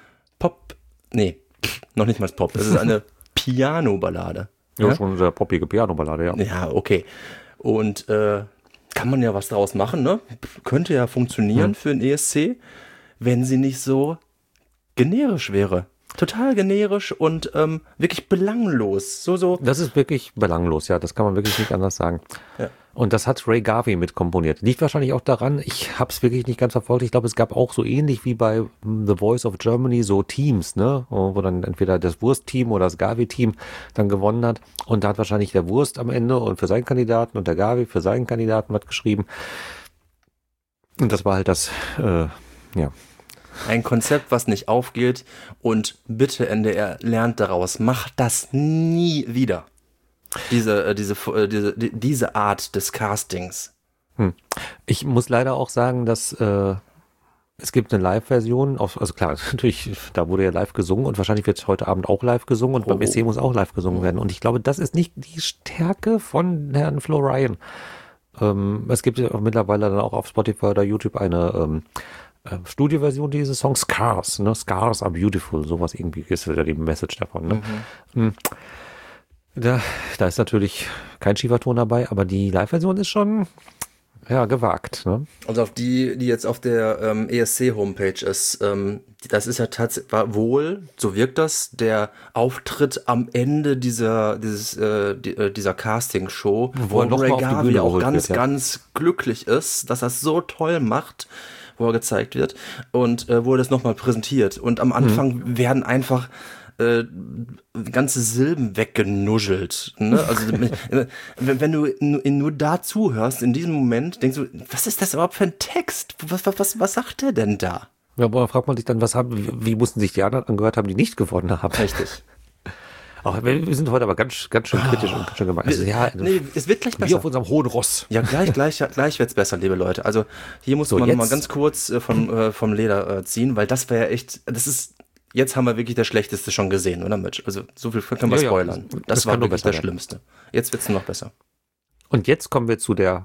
noch nicht mal Pop. Das ist eine Piano-Ballade. Ja, schon eine sehr poppige Piano-Ballade, ja. Ja, okay. Und kann man ja was draus machen, ne? Könnte ja funktionieren für einen ESC, wenn sie nicht so generisch wäre. Total generisch und wirklich belanglos. So. Das ist wirklich belanglos, ja. Das kann man wirklich nicht anders sagen. Ja. Und das hat Ray Garvey mitkomponiert. Liegt wahrscheinlich auch daran, ich habe es wirklich nicht ganz verfolgt. Ich glaube, es gab auch so ähnlich wie bei The Voice of Germany so Teams, ne? Wo dann entweder das Wurst-Team oder das Garvey-Team dann gewonnen hat. Und da hat wahrscheinlich der Wurst am Ende und für seinen Kandidaten und der Garvey für seinen Kandidaten was geschrieben. Und das war halt das, ja. Ein Konzept, was nicht aufgeht und bitte NDR, lernt daraus. Macht das nie wieder. Diese Art des Castings. Ich muss leider auch sagen, dass es gibt eine Live-Version, also klar, natürlich, da wurde ja live gesungen und wahrscheinlich wird heute Abend auch live gesungen und beim ESC muss auch live gesungen werden. Und ich glaube, das ist nicht die Stärke von Herrn Florian. Es gibt ja auch mittlerweile dann auch auf Spotify oder YouTube eine Studioversion dieses Songs, Scars, ne? Scars are beautiful, sowas irgendwie ist ja die Message davon. Ne? Da ist natürlich kein Schieferton dabei, aber die Live-Version ist schon gewagt. Ne? Also auf die jetzt auf der ESC-Homepage ist, das ist ja tatsächlich wohl, so wirkt das, der Auftritt am Ende dieser Casting-Show, wo Ray Garvey auch ganz glücklich ist, dass er es so toll macht, wo er gezeigt wird und wo er das nochmal präsentiert. Und am Anfang werden einfach ganze Silben weggenuschelt. Ne? Also wenn du nur da zuhörst, in diesem Moment, denkst du, was ist das überhaupt für ein Text? Was sagt der denn da? Ja, aber fragt man sich dann, wie mussten sich die anderen angehört haben, die nicht gewonnen haben? Richtig. Auch wir sind heute aber ganz schön kritisch und ganz schön gemein. Also, es wird gleich besser. Wie auf unserem hohen Ross. Ja, gleich wird's besser, liebe Leute. Also hier muss man mal ganz kurz vom Leder ziehen, weil das wäre echt, jetzt haben wir wirklich das Schlechteste schon gesehen, oder Mitch? Also so viel können wir spoilern. Das war wirklich das Schlimmste. Jetzt wird's noch besser. Und jetzt kommen wir zu der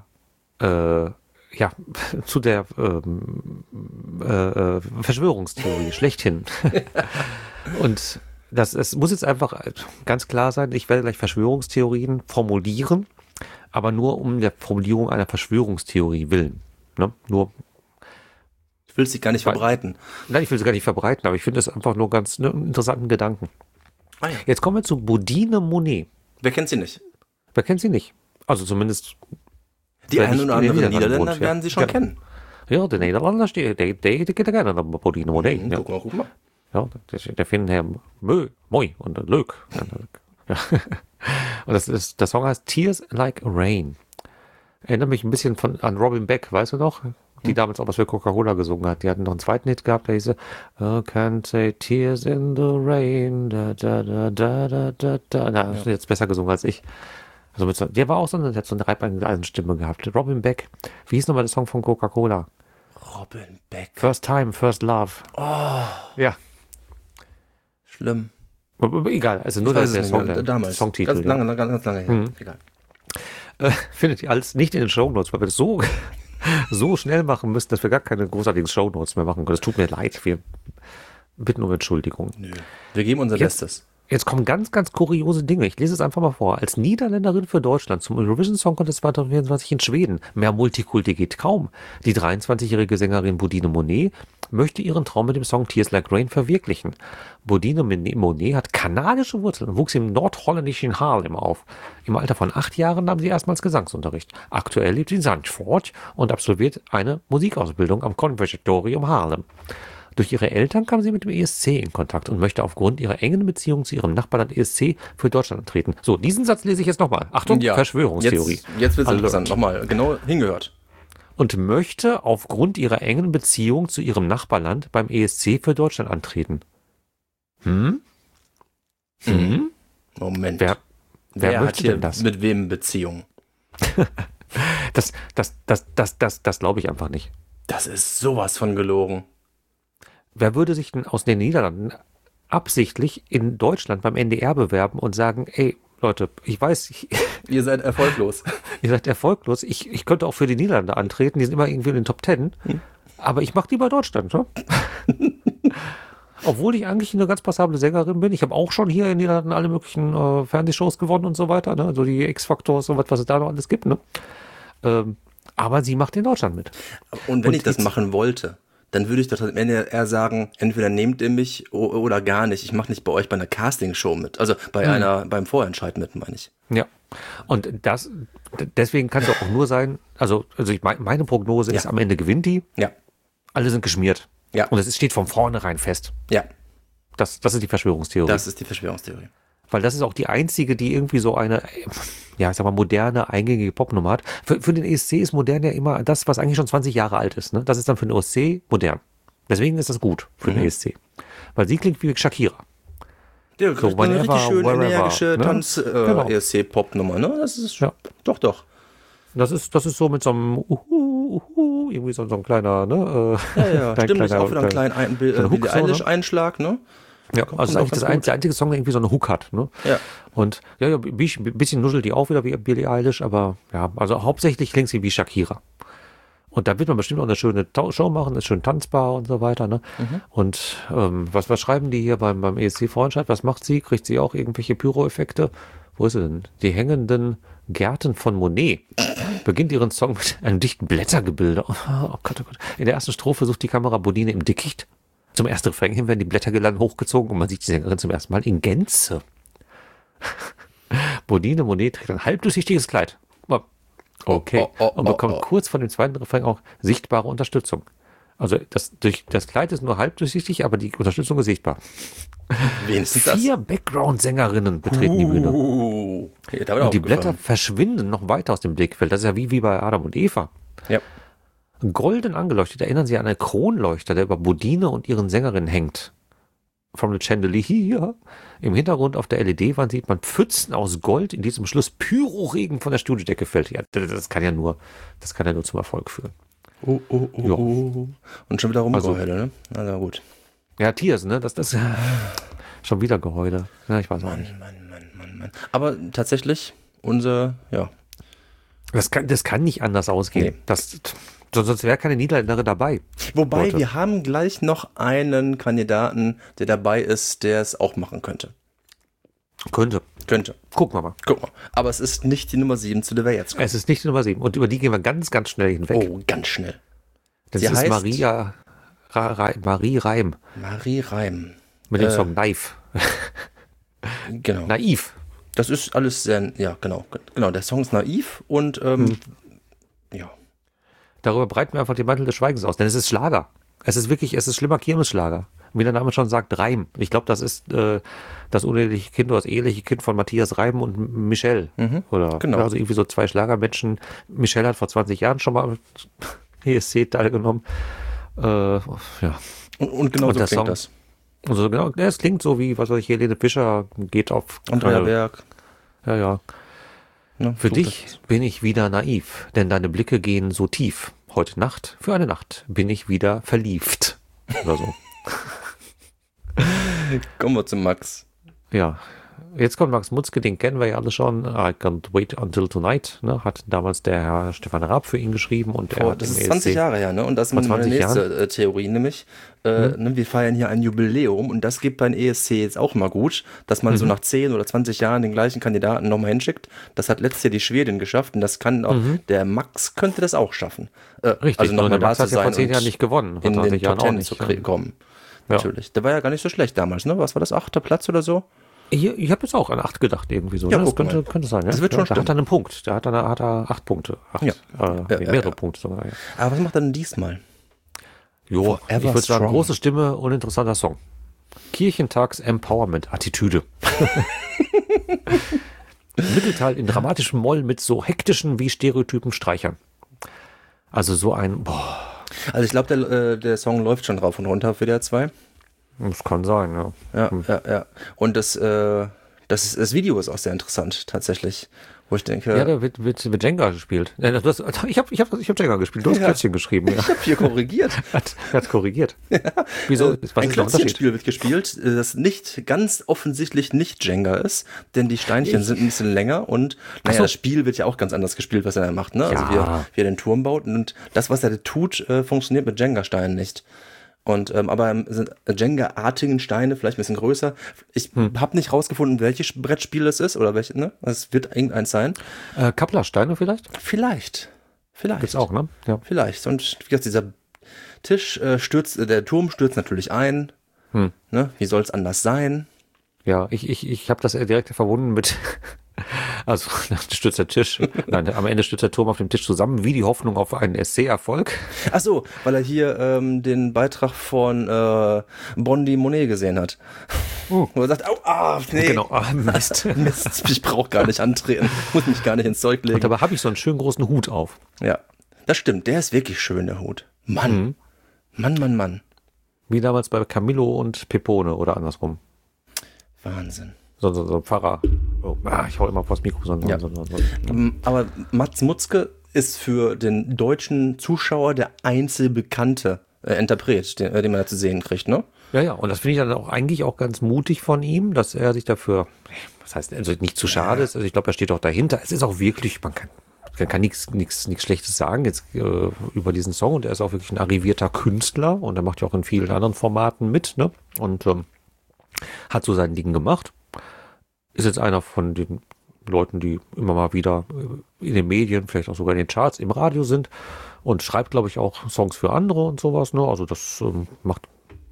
Verschwörungstheorie schlechthin. Und es muss jetzt einfach ganz klar sein, ich werde gleich Verschwörungstheorien formulieren, aber nur um der Formulierung einer Verschwörungstheorie willen. Ne? Nur ich will sie gar nicht verbreiten. Nein, ich will sie gar nicht verbreiten, aber ich finde es einfach nur ganz interessanten Gedanken. Ah, ja. Jetzt kommen wir zu Bodine Monet. Wer kennt sie nicht? Wer kennt sie nicht? Also zumindest die einen oder anderen Niederländer werden sie schon kennen. Ja, der Niederländer, der geht gerne nach Bodine Monet. Ja. Guck mal. Ja, der finden Herr Moi und Lök. Ja. Und der Song heißt Tears Like Rain. Erinnert mich ein bisschen an Robin Beck, weißt du noch? Die damals auch was für Coca-Cola gesungen hat. Die hatten noch einen zweiten Hit gehabt, der hieß I can't say tears in the rain. Da, da, da, da, da, da, da. Na, jetzt besser gesungen als ich. Also der war auch der hat so eine Reibeisenstimme gehabt. Robin Beck. Wie hieß nochmal der Song von Coca-Cola? Robin Beck. First Time, First Love. Oh. Ja. Schlimm. Egal, also nur der Song, damals. Songtitel. Ganz lange her. Egal. Findet ihr alles nicht in den Shownotes, weil wir das so schnell machen müssen, dass wir gar keine großartigen Shownotes mehr machen können. Es tut mir leid, wir bitten um Entschuldigung. Nö. Wir geben unser Bestes. Jetzt kommen ganz, ganz kuriose Dinge. Ich lese es einfach mal vor. Als Niederländerin für Deutschland zum Eurovision Song Contest 2024 in Schweden. Mehr Multikulti geht kaum. Die 23-jährige Sängerin Bodine Monet möchte ihren Traum mit dem Song Tears Like Rain verwirklichen. Bodine Monet hat kanadische Wurzeln und wuchs im nordholländischen Haarlem auf. Im Alter von 8 Jahren nahm sie erstmals Gesangsunterricht. Aktuell lebt sie in Zandvoort und absolviert eine Musikausbildung am Conservatorium Haarlem. Durch ihre Eltern kam sie mit dem ESC in Kontakt und möchte aufgrund ihrer engen Beziehung zu ihrem Nachbarland ESC für Deutschland antreten. So, diesen Satz lese ich jetzt nochmal. Achtung, ja. Verschwörungstheorie. Jetzt wird es interessant. Nochmal, genau hingehört. Und möchte aufgrund ihrer engen Beziehung zu ihrem Nachbarland beim ESC für Deutschland antreten. Moment. Wer möchte hat hier denn das? Mit wem Beziehung? Das glaube ich einfach nicht. Das ist sowas von gelogen. Wer würde sich denn aus den Niederlanden absichtlich in Deutschland beim NDR bewerben und sagen, ey, Leute, ich weiß, ihr seid erfolglos. Ihr seid erfolglos. Ich könnte auch für die Niederlande antreten, die sind immer irgendwie in den Top 10. Aber ich mache lieber Deutschland, ne? Obwohl ich eigentlich eine ganz passable Sängerin bin. Ich habe auch schon hier in den Niederlanden alle möglichen Fernsehshows gewonnen und so weiter, ne? Also die X-Factors und was es da noch alles gibt, ne? Aber sie macht in Deutschland mit. Und wenn ich das machen wollte, dann würde ich doch am Ende eher sagen, entweder nehmt ihr mich oder gar nicht. Ich mache nicht bei euch bei einer Castingshow mit. Also beim Vorentscheid mit, meine ich. Ja. Und deswegen kann es auch nur sein, meine Prognose ist, am Ende gewinnt die. Ja. Alle sind geschmiert. Ja. Und es steht von vornherein fest. Ja. Das ist die Verschwörungstheorie. Das ist die Verschwörungstheorie. Weil das ist auch die einzige, die irgendwie so eine, ja, ich sag mal, moderne, eingängige Popnummer hat. Für den ESC ist modern ja immer das, was eigentlich schon 20 Jahre alt ist. Ne? Das ist dann für den ESC modern. Deswegen ist das gut für den ESC. Weil sie klingt wie Shakira. Ja, so, eine richtig schön energische Genau. ESC-Popnummer, ne? Das ist doch. Das ist so mit so einem irgendwie so ein kleiner, ne? Ja, stimmt, ist auch wieder ein kleiner Billie Eilish-Einschlag, ne? Ja, also das ist eigentlich der einzige Song, der irgendwie so eine Hook hat, ne? Ja. Und ein bisschen nuschelt die auch wieder wie Billie Eilish, aber ja, also hauptsächlich klingt sie wie Shakira. Und da wird man bestimmt auch eine schöne Show machen, ist schön tanzbar und so weiter, ne? Und was schreiben die hier beim ESC-Vorentscheid? Was macht sie? Kriegt sie auch irgendwelche Pyro-Effekte? Wo ist sie denn? Die hängenden Gärten von Monet beginnt ihren Song mit einem dichten Blättergebilde. Oh Gott, oh Gott. In der ersten Strophe sucht die Kamera Bodine im Dickicht. Zum ersten Refrain hin werden die Blättergirlanden hochgezogen und man sieht die Sängerin zum ersten Mal in Gänze. Bodine Monet trägt ein halbdurchsichtiges Kleid. Okay. Und bekommt kurz vor dem zweiten Refrain auch sichtbare Unterstützung. Also das Kleid ist nur halb durchsichtig, aber die Unterstützung ist sichtbar. Wenigstens das. 4 Background-Sängerinnen betreten die Bühne. Und die Blätter verschwinden noch weiter aus dem Blickfeld. Das ist ja wie bei Adam und Eva. Ja. Golden angeleuchtet erinnern sie an einen Kronleuchter, der über Bodine und ihren Sängerinnen hängt. From the Chandelier. Im Hintergrund auf der LED-Wand sieht man Pfützen aus Gold, in diesem Schluss Pyroregen von der Studiodecke fällt. Ja, das kann ja nur zum Erfolg führen. Oh. Und schon wieder Rumgeheule, ne? Na gut. Ja, Tears, ne? Das schon wieder Geheule. Ja, ich weiß auch nicht. Mann. Aber tatsächlich, Das kann nicht anders ausgehen. Nee. Sonst wäre keine Niederländerin dabei. Wobei, wir haben gleich noch einen Kandidaten, der dabei ist, der es auch machen könnte. Könnte. Gucken wir mal. Aber es ist nicht die Nummer 7, zu der wir jetzt kommen. Es ist nicht die Nummer 7. Und über die gehen wir ganz, ganz schnell hinweg. Oh, ganz schnell. Das ist Marie Reim. Marie Reim. Mit dem Song Naiv. Genau. Naiv. Das ist alles sehr, ja, genau. Der Song ist naiv und, ja. Darüber breiten wir einfach den Mantel des Schweigens aus, denn es ist Schlager. Es ist schlimmer Kirmesschlager. Wie der Name schon sagt, Reim. Ich glaube, das ist das uneheliche Kind oder das eheliche Kind von Matthias Reim und Michelle. Oder genau. Also irgendwie so 2 Schlagermenschen. Michelle hat vor 20 Jahren schon mal ESC teilgenommen. Ja. Und genau so klingt das. Also genau, es klingt so wie, was weiß ich, Helene Fischer geht auf Andrea Berg. Ja. Ne? Für dich bin ich wieder naiv, denn deine Blicke gehen so tief. Heute Nacht, für eine Nacht, bin ich wieder verliebt. Oder so. Kommen wir zu Max. Ja, jetzt kommt Max Mutzke, den kennen wir ja alle schon. I Can't Wait Until Tonight, ne? Hat damals der Herr Stefan Raab für ihn geschrieben. Und er hat das ist 20 Jahre her, ne? Und das ist meine nächste Theorie, nämlich, wir feiern hier ein Jubiläum und das gibt beim ESC jetzt auch mal gut, dass man so nach 10 oder 20 Jahren den gleichen Kandidaten nochmal hinschickt. Das hat letztes Jahr die Schwedin geschafft und das kann auch, der Max könnte das auch schaffen. Richtig, also nochmal da zu sein vor 10 Jahren nicht gewonnen. In den Top 10 zu kommen. Ja. Natürlich. Der war ja gar nicht so schlecht damals, ne? Was war das, 8. Platz oder so? Ich habe jetzt auch an 8 gedacht, irgendwie so. Ja, ne? Das könnte sein. Ja? Das wird schon da hat er einen Punkt. Da hat er 8 Punkte. Mehrere Punkte sogar. Ja. Aber was macht er denn diesmal? Jo, ich würde sagen, große Stimme, uninteressanter Song. Kirchentags Empowerment-Attitüde. Mittelteil in dramatischem Moll mit so hektischen wie stereotypen Streichern. Also so ein, boah. Also ich glaube, der Song läuft schon rauf und runter für der 2. Das kann sein, ja. Ja. Und das Video ist auch sehr interessant, tatsächlich. Wo ich denke. Ja, da wird Jenga gespielt. Ich hab Jenga gespielt. Du hast Plätzchen geschrieben. Ja. Ich habe hier korrigiert. Hat korrigiert. Ja. Wieso? Ein Klötzchenspiel wird gespielt, das nicht ganz offensichtlich nicht Jenga ist, denn die Steinchen sind ein bisschen länger und das Spiel wird ja auch ganz anders gespielt, was er da macht. Ne? Ja. Also wie er den Turm baut und das, was er tut, funktioniert mit Jenga-Steinen nicht. Und aber sind Jenga-artigen Steine, vielleicht ein bisschen größer. Ich habe nicht rausgefunden, welches Brettspiel es ist oder welche, ne? Es wird irgendeins sein. Kapplersteine vielleicht? Vielleicht. Gibt's auch, ne? Ja. Vielleicht. Und wie gesagt, dieser Tisch der Turm stürzt natürlich ein. Ne? Wie soll es anders sein? Ja, ich habe das direkt verbunden mit, also dann stürzt der Tisch, nein, am Ende stürzt der Turm auf dem Tisch zusammen, wie die Hoffnung auf einen SC-Erfolg. Ach so, weil er hier den Beitrag von Bondi Monet gesehen hat. Wo er sagt, nee. Genau, Mist. Mist, ich brauche gar nicht antreten, muss mich gar nicht ins Zeug legen. Und dabei habe ich so einen schönen großen Hut auf. Ja, das stimmt, der ist wirklich schön, der Hut. Mann. Wie damals bei Camillo und Pepone oder andersrum. Wahnsinn. So ein Pfarrer. Oh, ich hau immer vors Mikro. Aber Max Mutzke ist für den deutschen Zuschauer der einzige bekannte Interpret, den man da zu sehen kriegt, ne? Ja, und das finde ich dann auch eigentlich auch ganz mutig von ihm, dass er sich dafür, was heißt, also nicht zu schade ist, also ich glaube, er steht auch dahinter. Es ist auch wirklich, man kann nichts Schlechtes sagen jetzt über diesen Song und er ist auch wirklich ein arrivierter Künstler und er macht ja auch in vielen anderen Formaten mit, ne? Und hat so sein Ding gemacht. Ist jetzt einer von den Leuten, die immer mal wieder in den Medien, vielleicht auch sogar in den Charts, im Radio sind und schreibt, glaube ich, auch Songs für andere und sowas. Ne? Also das macht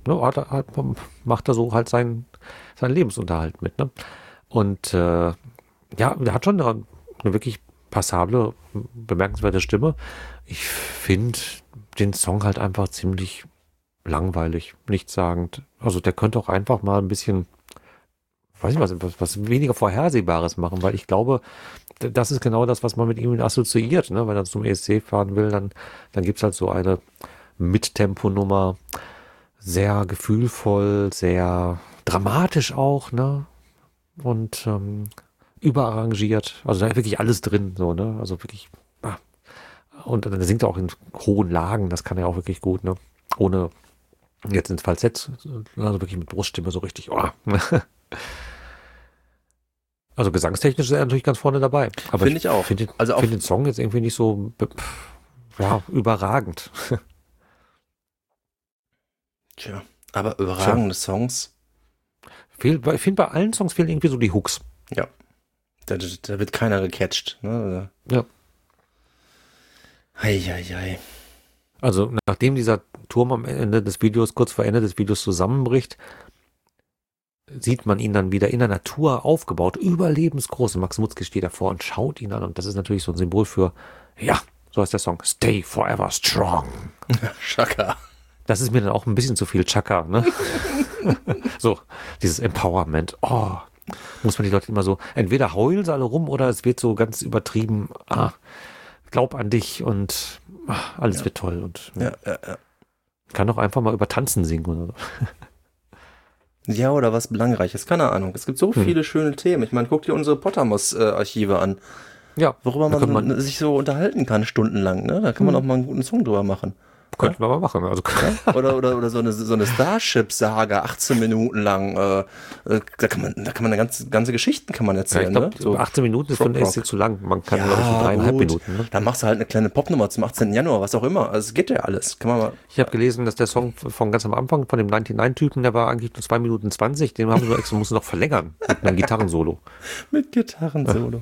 er so halt seinen Lebensunterhalt mit. Ne? Und der hat schon eine wirklich passable, bemerkenswerte Stimme. Ich finde den Song halt einfach ziemlich langweilig, nichtssagend. Also der könnte auch einfach mal ein bisschen, weiß nicht was weniger Vorhersehbares machen, weil ich glaube, das ist genau das, was man mit ihm assoziiert. Ne? Wenn er zum ESC fahren will, dann gibt es halt so eine Mittempo-Nummer, sehr gefühlvoll, sehr dramatisch auch, ne? Und überarrangiert. Also da ist wirklich alles drin, so, ne? Also wirklich. Und dann singt er auch in hohen Lagen, das kann er auch wirklich gut, ne? Ohne jetzt ins Falsett, also wirklich mit Bruststimme so richtig. Also gesangstechnisch ist er natürlich ganz vorne dabei. Aber finde ich auch. Finde den Song jetzt irgendwie nicht so überragend. Tja, aber überragende Songs. Ich finde, bei allen Songs fehlen irgendwie so die Hooks. Ja. Da wird keiner gecatcht. Ne? Ja. Ei. Also nachdem dieser Turm am Ende des Videos, kurz vor Ende des Videos zusammenbricht, sieht man ihn dann wieder in der Natur aufgebaut, überlebensgroß. Und Max Mutzke steht davor und schaut ihn an. Und das ist natürlich so ein Symbol für, ja, so heißt der Song, Stay Forever Strong. Chaka. Das ist mir dann auch ein bisschen zu viel Chaka, ne? So, dieses Empowerment. Oh, muss man die Leute immer so, entweder heulen sie alle rum oder es wird so ganz übertrieben, glaub an dich und alles wird toll. Und ja. Kann doch einfach mal über Tanzen singen oder so. Ja, oder was Belangreiches, keine Ahnung. Es gibt so viele schöne Themen. Ich meine, guck dir unsere Pottermos-Archive an. Ja, worüber da könnte man sich so unterhalten kann, stundenlang. Ne? Da kann man auch mal einen guten Song drüber machen. könnten wir mal machen. Also, Oder so eine Starship-Saga, 18 Minuten lang. Da kann man eine ganze Geschichten kann man ja, erzählen. ich glaube, Ne? So 18 Minuten ist jetzt zu lang. Man kann, glaube ich, so 3,5 gut. Minuten. Ne? Dann machst du halt eine kleine Popnummer zum 18. Januar, was auch immer. Also es geht ja alles. Kann man mal. Ich habe gelesen, dass der Song von ganz am Anfang, von dem 99-Typen, der war eigentlich nur 2 Minuten 20. Den haben wir nur extra, mussten noch verlängern. Mit einem Gitarrensolo. Mit Gitarrensolo.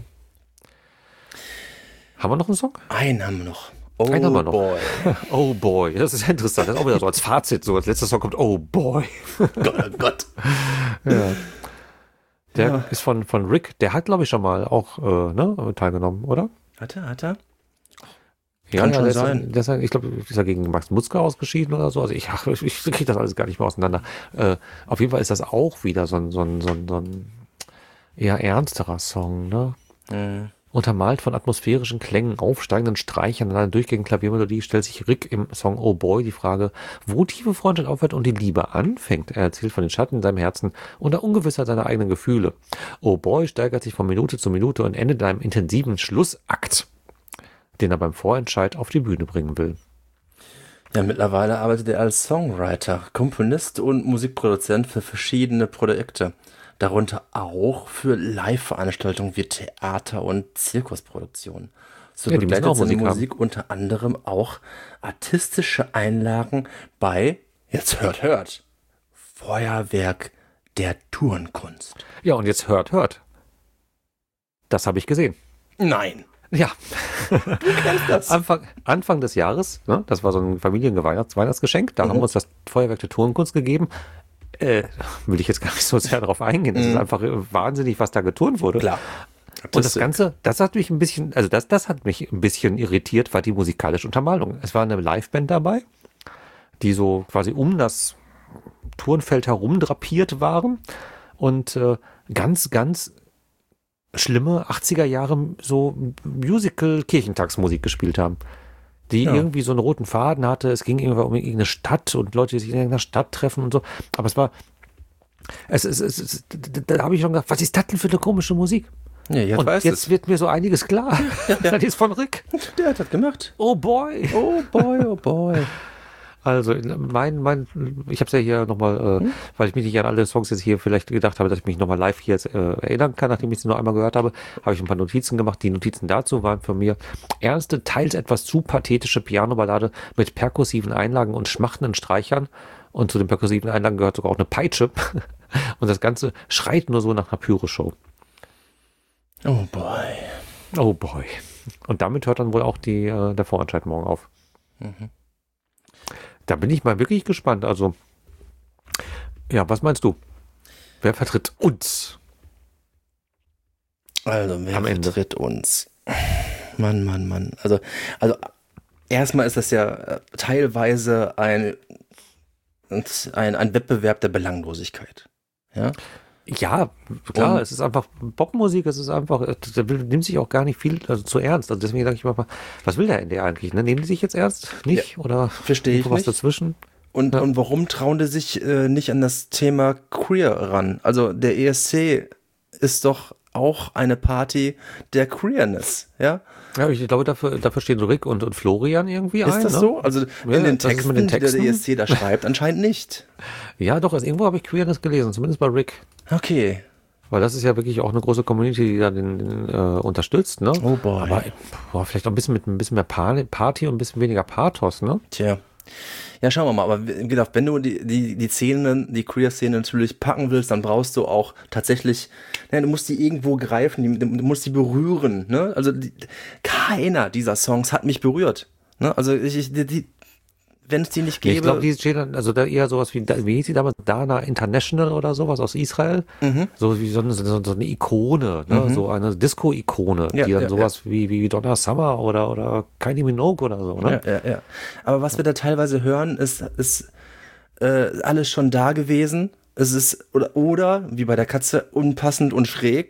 Haben wir noch einen Song? Einen haben wir noch. Oh Einen haben wir noch. boy. Oh boy, das ist ja interessant. Das ist auch wieder so als Fazit. So als letzter Song kommt Oh boy. Gott, oh Gott. Ja. Der ist von Rick. Der hat, glaube ich, schon mal auch teilgenommen, oder? Hat er? Ja, Kann schon der sein. ich glaube, ist er gegen Max Mutzke ausgeschieden oder so. Also ich kriege das alles gar nicht mehr auseinander. Auf jeden Fall ist das auch wieder so ein eher ernsterer Song, ne? Mhm. Untermalt von atmosphärischen Klängen, aufsteigenden Streichern und einer durchgängigen Klaviermelodie stellt sich Rick im Song Oh Boy die Frage, wo tiefe Freundschaft aufhört und die Liebe anfängt. Er erzählt von den Schatten in seinem Herzen und der Ungewissheit seiner eigenen Gefühle. Oh Boy steigert sich von Minute zu Minute und endet in einem intensiven Schlussakt, den er beim Vorentscheid auf die Bühne bringen will. Ja, mittlerweile arbeitet er als Songwriter, Komponist und Musikproduzent für verschiedene Projekte. Darunter auch für Live-Veranstaltungen wie Theater- und Zirkusproduktionen. So Ja, die müssen auch begleitet seine Musik Musik unter anderem auch artistische Einlagen bei, jetzt hört, Feuerwerk der Turnkunst. Ja, und jetzt hört. Das habe ich gesehen. Nein. Ja, Du kennst das. Anfang des Jahres, ne, das war so ein Weihnachtsgeschenk, da haben wir uns das Feuerwerk der Turnkunst gegeben. Will ich jetzt gar nicht so sehr darauf eingehen. Es ist einfach wahnsinnig, was da geturnt wurde. Klar. Und das Ganze, das hat mich ein bisschen irritiert, war die musikalische Untermalung. Es war eine Liveband dabei, die so quasi um das Turnfeld herum drapiert waren und ganz, ganz schlimme 80er Jahre so Musical-Kirchentagsmusik gespielt haben, die irgendwie so einen roten Faden hatte. Es ging irgendwie um irgendeine Stadt und Leute, die sich in irgendeiner Stadt treffen und so. Aber es war, da habe ich schon gedacht, was ist das denn für eine komische Musik? Ja, Und jetzt wird mir so einiges klar. Das ist von Rick. Der hat das gemacht. Oh boy. Oh boy, oh boy. Also ich habe es ja hier nochmal, weil ich mich nicht an alle Songs jetzt hier vielleicht gedacht habe, dass ich mich nochmal live hier jetzt, erinnern kann, nachdem ich sie nur einmal gehört habe, habe ich ein paar Notizen gemacht. Die Notizen dazu waren von mir ernste, teils etwas zu pathetische Pianoballade mit perkussiven Einlagen und schmachtenden Streichern. Und zu den perkussiven Einlagen gehört sogar auch eine Peitsche. Und das Ganze schreit nur so nach einer Pyro-Show. Oh boy. Oh boy. Und damit hört dann wohl auch der Vorentscheid morgen auf. Da bin ich mal wirklich gespannt. Also, ja, was meinst du? Wer vertritt uns? Also, wer Am Ende. vertritt uns? Mann. Also erstmal ist das ja teilweise ein Wettbewerb der Belanglosigkeit. Ja? Ja, klar, Und- es ist einfach Popmusik, es ist einfach, nimmt sich auch gar nicht viel zu ernst. Also deswegen sage ich mal, was will der NDR eigentlich? Ne? Nehmen die sich jetzt ernst? Nicht? Oder verstehe ich irgendwo was nicht. dazwischen? Und Ja. warum trauen die sich nicht an das Thema Queer ran? Also der ESC ist doch auch eine Party der Queerness, ja? Ja, ich glaube, dafür stehen Rick und Florian irgendwie Ist ein. das ne? so? Also Ja, in den das ist Texten, mit den die der Texten. ESC da schreibt, anscheinend nicht. Ja, doch, also irgendwo habe ich Queerness gelesen, zumindest bei Rick. Okay. Weil das ist ja wirklich auch eine große Community, die da den unterstützt, ne? Oh boy. Aber vielleicht auch mit ein bisschen mehr Party und ein bisschen weniger Pathos, ne? Tja. Ja, schauen wir mal. Aber wie gesagt, wenn du die Szenen, die Queer-Szene natürlich packen willst, dann brauchst du auch tatsächlich, du musst die irgendwo greifen, du musst die berühren. Ne? Also keiner dieser Songs hat mich berührt. Ne? Also wenn es die nicht gäbe. Ich glaube, die stehen dann, also da eher sowas wie hieß die damals, Dana International oder sowas aus Israel. So wie so eine Ikone, ne? So eine Disco-Ikone, Ja, die dann ja, sowas wie Donna Summer oder Kylie Minogue oder so, ne? Ja. Aber was wir da teilweise hören, ist alles schon da gewesen. Es ist, oder wie bei der Katze, unpassend und schräg.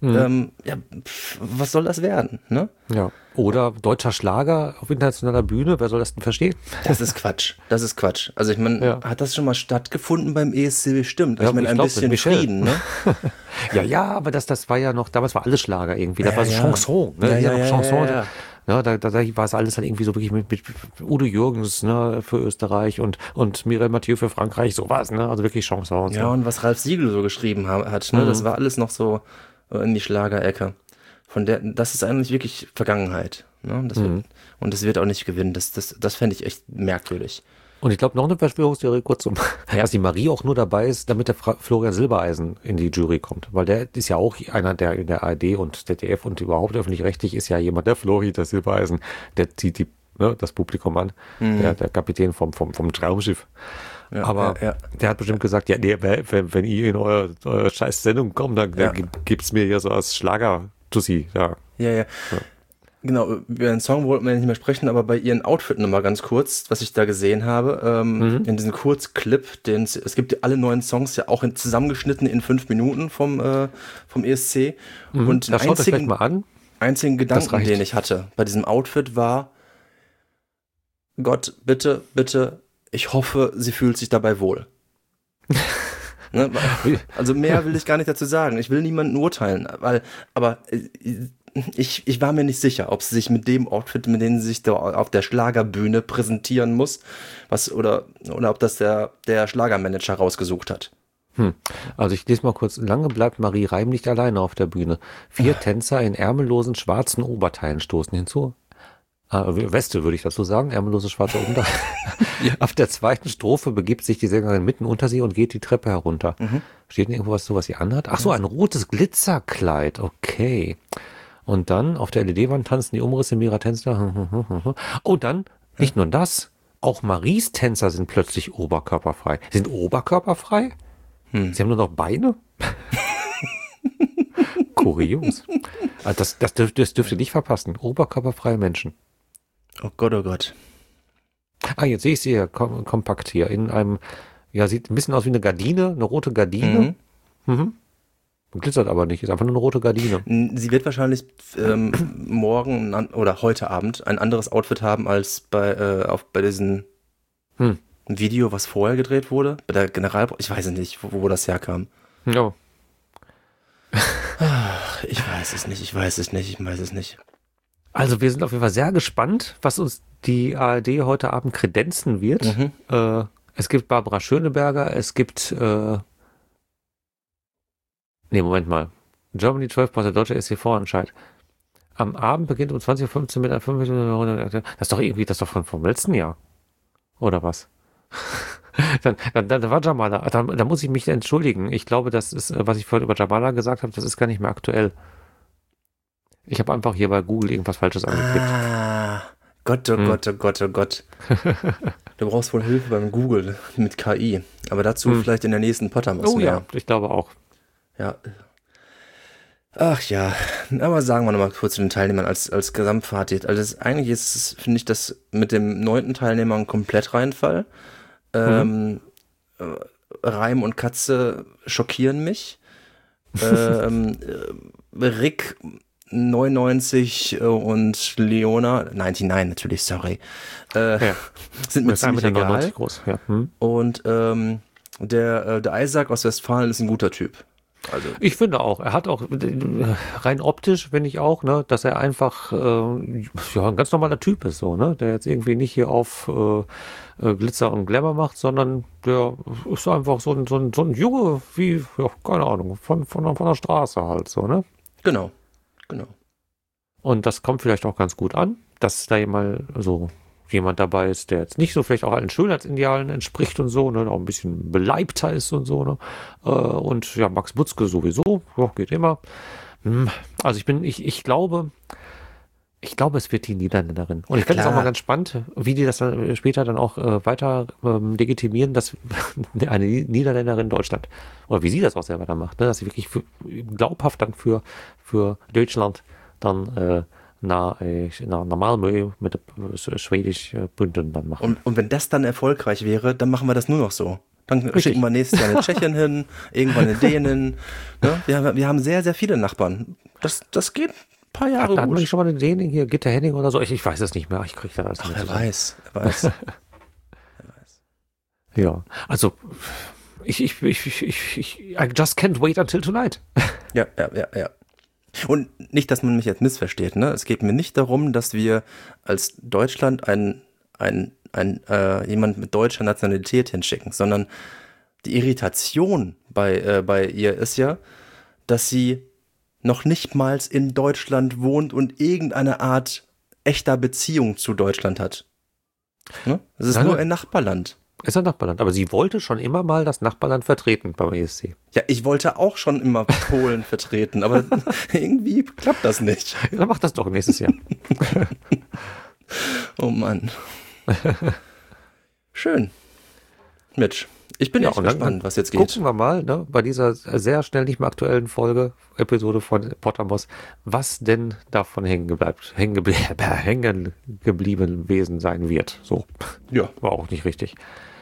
was soll das werden, ne? Ja. Oder deutscher Schlager auf internationaler Bühne, wer soll das denn verstehen? Das ist Quatsch. Also ich meine, hat das schon mal stattgefunden beim ESC bestimmt? Ja, ich meine, ein bisschen Frieden, ne? ja, aber das war ja noch, damals war alles Schlager irgendwie, das war so ja. Chanson, ne? Chanson. Ja. Ja, da war es alles dann irgendwie so wirklich mit Udo Jürgens, ne, für Österreich und Mireille Mathieu für Frankreich, sowas, ne? Also wirklich Chansons. Ja, und was Ralf Siegel so geschrieben hat, ne? Das war alles noch so in die Schlagerecke. Das ist eigentlich wirklich Vergangenheit. Ne? Das wird auch nicht gewinnen. Das fände ich echt merkwürdig. Und ich glaube, noch eine Verschwörungstheorie kurz dass die Marie auch nur dabei ist, damit der Florian Silbereisen in die Jury kommt. Weil der ist ja auch einer, der in der ARD und ZDF und überhaupt öffentlich-rechtlich ist ja jemand, der Flori, der Silbereisen, der zieht das Publikum an. Der Kapitän vom Traumschiff. Ja, aber der hat bestimmt gesagt, ja, nee, wenn ihr in eure scheiß Sendung kommt, dann gibt's mir ja so als Schlager-Tussi, ja. Ja. Genau, über den Song wollten wir nicht mehr sprechen, aber bei ihren Outfit nochmal ganz kurz, was ich da gesehen habe, in diesem Kurzclip, es gibt alle neuen Songs ja auch zusammengeschnitten in 5 Minuten vom ESC. Und da schaut euch vielleicht mal an. Einzigen Gedanken, den ich hatte bei diesem Outfit war, Gott, bitte, bitte, ich hoffe, sie fühlt sich dabei wohl. Ne? Also mehr will ich gar nicht dazu sagen. Ich will niemanden urteilen, aber ich war mir nicht sicher, ob sie sich mit dem Outfit, mit dem sie sich da auf der Schlagerbühne präsentieren muss, oder ob das der Schlagermanager rausgesucht hat. Also ich lese mal kurz. Lange bleibt Marie Reim nicht alleine auf der Bühne. 4 Tänzer in ärmellosen schwarzen Oberteilen stoßen hinzu. Weste würde ich dazu sagen, ärmellose schwarze Oberteile. Auf der zweiten Strophe begibt sich die Sängerin mitten unter sie und geht die Treppe herunter. Steht denn irgendwo was sie anhat? Ach so, ein rotes Glitzerkleid. Okay. Und dann auf der LED-Wand tanzen die Umrisse mehrerer Tänzer. Oh, dann nicht nur das, auch Maries Tänzer sind plötzlich oberkörperfrei. Sind oberkörperfrei? Sie haben nur noch Beine? Kurios. Also das dürft ihr nicht verpassen. Oberkörperfreie Menschen. Oh Gott, oh Gott. Jetzt sehe ich sie hier kompakt hier in einem, sieht ein bisschen aus wie eine Gardine, eine rote Gardine. Glitzert aber nicht, ist einfach nur eine rote Gardine. Sie wird wahrscheinlich morgen oder heute Abend ein anderes Outfit haben als bei diesem Video, was vorher gedreht wurde. Bei der ich weiß nicht, wo das herkam. Ja. Ich weiß es nicht. Also wir sind auf jeden Fall sehr gespannt, was uns die ARD heute Abend kredenzen wird. Es gibt Barbara Schöneberger, es gibt Moment mal. Germany 12 der deutsche SC-Vorentscheid. Am Abend beginnt um 20.15 Uhr mit einer 5 Minuten. Das ist doch vom letzten Jahr. Oder was? Dann war Jamala. Da muss ich mich entschuldigen. Ich glaube, das ist, was ich vorhin über Jamala gesagt habe, das ist gar nicht mehr aktuell. Ich habe einfach hier bei Google irgendwas Falsches angeklickt. Gott, oh Gott. Du brauchst wohl Hilfe beim Google mit KI. Aber dazu vielleicht in der nächsten Podcast mehr. Ja, ich glaube auch. Ja. Ach ja, aber sagen wir nochmal kurz zu den Teilnehmern als Gesamtfazit. Also eigentlich finde ich das mit dem 9. Teilnehmer ein Komplettreinfall. Reim und Katze schockieren mich. Rick 99 und Leona 99 natürlich, sorry. Sind mir ziemlich egal. Groß. Ja. Und der Isaac aus Westfalen ist ein guter Typ. Also. Ich finde auch, er hat auch rein optisch, finde ich auch, ne, dass er einfach ein ganz normaler Typ ist, so, ne, der jetzt irgendwie nicht hier auf Glitzer und Glamour macht, sondern der ist einfach so ein Junge wie, keine Ahnung, von der Straße halt, so, ne? Genau. Und das kommt vielleicht auch ganz gut an, dass da jemand dabei ist, der jetzt nicht so vielleicht auch allen Schönheitsidealen entspricht und so, ne, auch ein bisschen beleibter ist und so, ne, und Max Butzke sowieso, geht immer. Also ich glaube, es wird die Niederländerin. Und ich finde es auch mal ganz spannend, wie die das dann später dann auch weiter legitimieren, dass eine Niederländerin Deutschland, oder wie sie das auch selber dann macht, ne, dass sie wirklich glaubhaft dann für Deutschland dann nach Malmö mit schwedisch Bünden dann machen. Und wenn das dann erfolgreich wäre, dann machen wir das nur noch so. Dann schicken wir nächstes Jahr eine Tschechin hin, irgendwann eine Dänen. Ne? Wir haben sehr, sehr viele Nachbarn. Das geht ein paar Jahre Da hatten gut. wir nicht schon mal eine Dänen hier, Gitta Henning oder so. Ich weiß es nicht mehr. Ich kriege da das nicht Wer zusammen. weiß, wer weiß. Ja, also I just can't wait until tonight. Ja. Und nicht, dass man mich jetzt missversteht, ne? Es geht mir nicht darum, dass wir als Deutschland jemand mit deutscher Nationalität hinschicken, sondern die Irritation bei ihr ist ja, dass sie noch nicht mal in Deutschland wohnt und irgendeine Art echter Beziehung zu Deutschland hat. Ne? Es ist nur ein Nachbarland. Ist ein Nachbarland, aber sie wollte schon immer mal das Nachbarland vertreten beim ESC. Ja, ich wollte auch schon immer Polen vertreten, aber irgendwie klappt das nicht. Ja, dann mach das doch nächstes Jahr. Oh Mann. Schön. Mitch, ich bin echt gespannt, was jetzt geht. Gucken wir mal, ne, bei dieser sehr schnell nicht mehr aktuellen Episode von Pottermos, was denn davon hängen geblieben Wesen sein wird. So. Ja. War auch nicht richtig.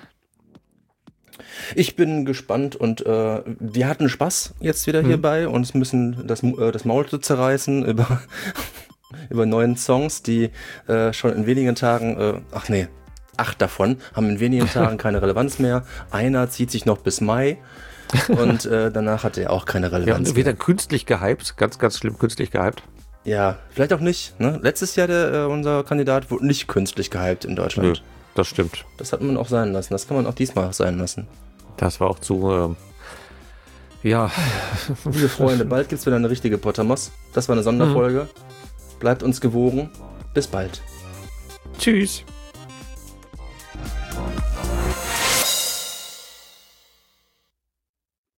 Ich bin gespannt und wir hatten Spaß jetzt wieder hierbei, uns müssen das Maul zu zerreißen über 9 Songs, die schon in wenigen Tagen, 8 davon haben in wenigen Tagen keine Relevanz mehr. Einer zieht sich noch bis Mai und danach hat er auch keine Relevanz mehr. Wieder künstlich gehypt, ganz, ganz schlimm künstlich gehypt. Ja, vielleicht auch nicht. Ne? Letztes Jahr unser Kandidat wurde nicht künstlich gehypt in Deutschland. Nö, das stimmt. Das hat man auch sein lassen. Das kann man auch diesmal sein lassen. Das war auch zu, ja. Liebe Freunde, bald gibt es wieder eine richtige Pottermos. Das war eine Sonderfolge. Bleibt uns gewogen. Bis bald. Tschüss.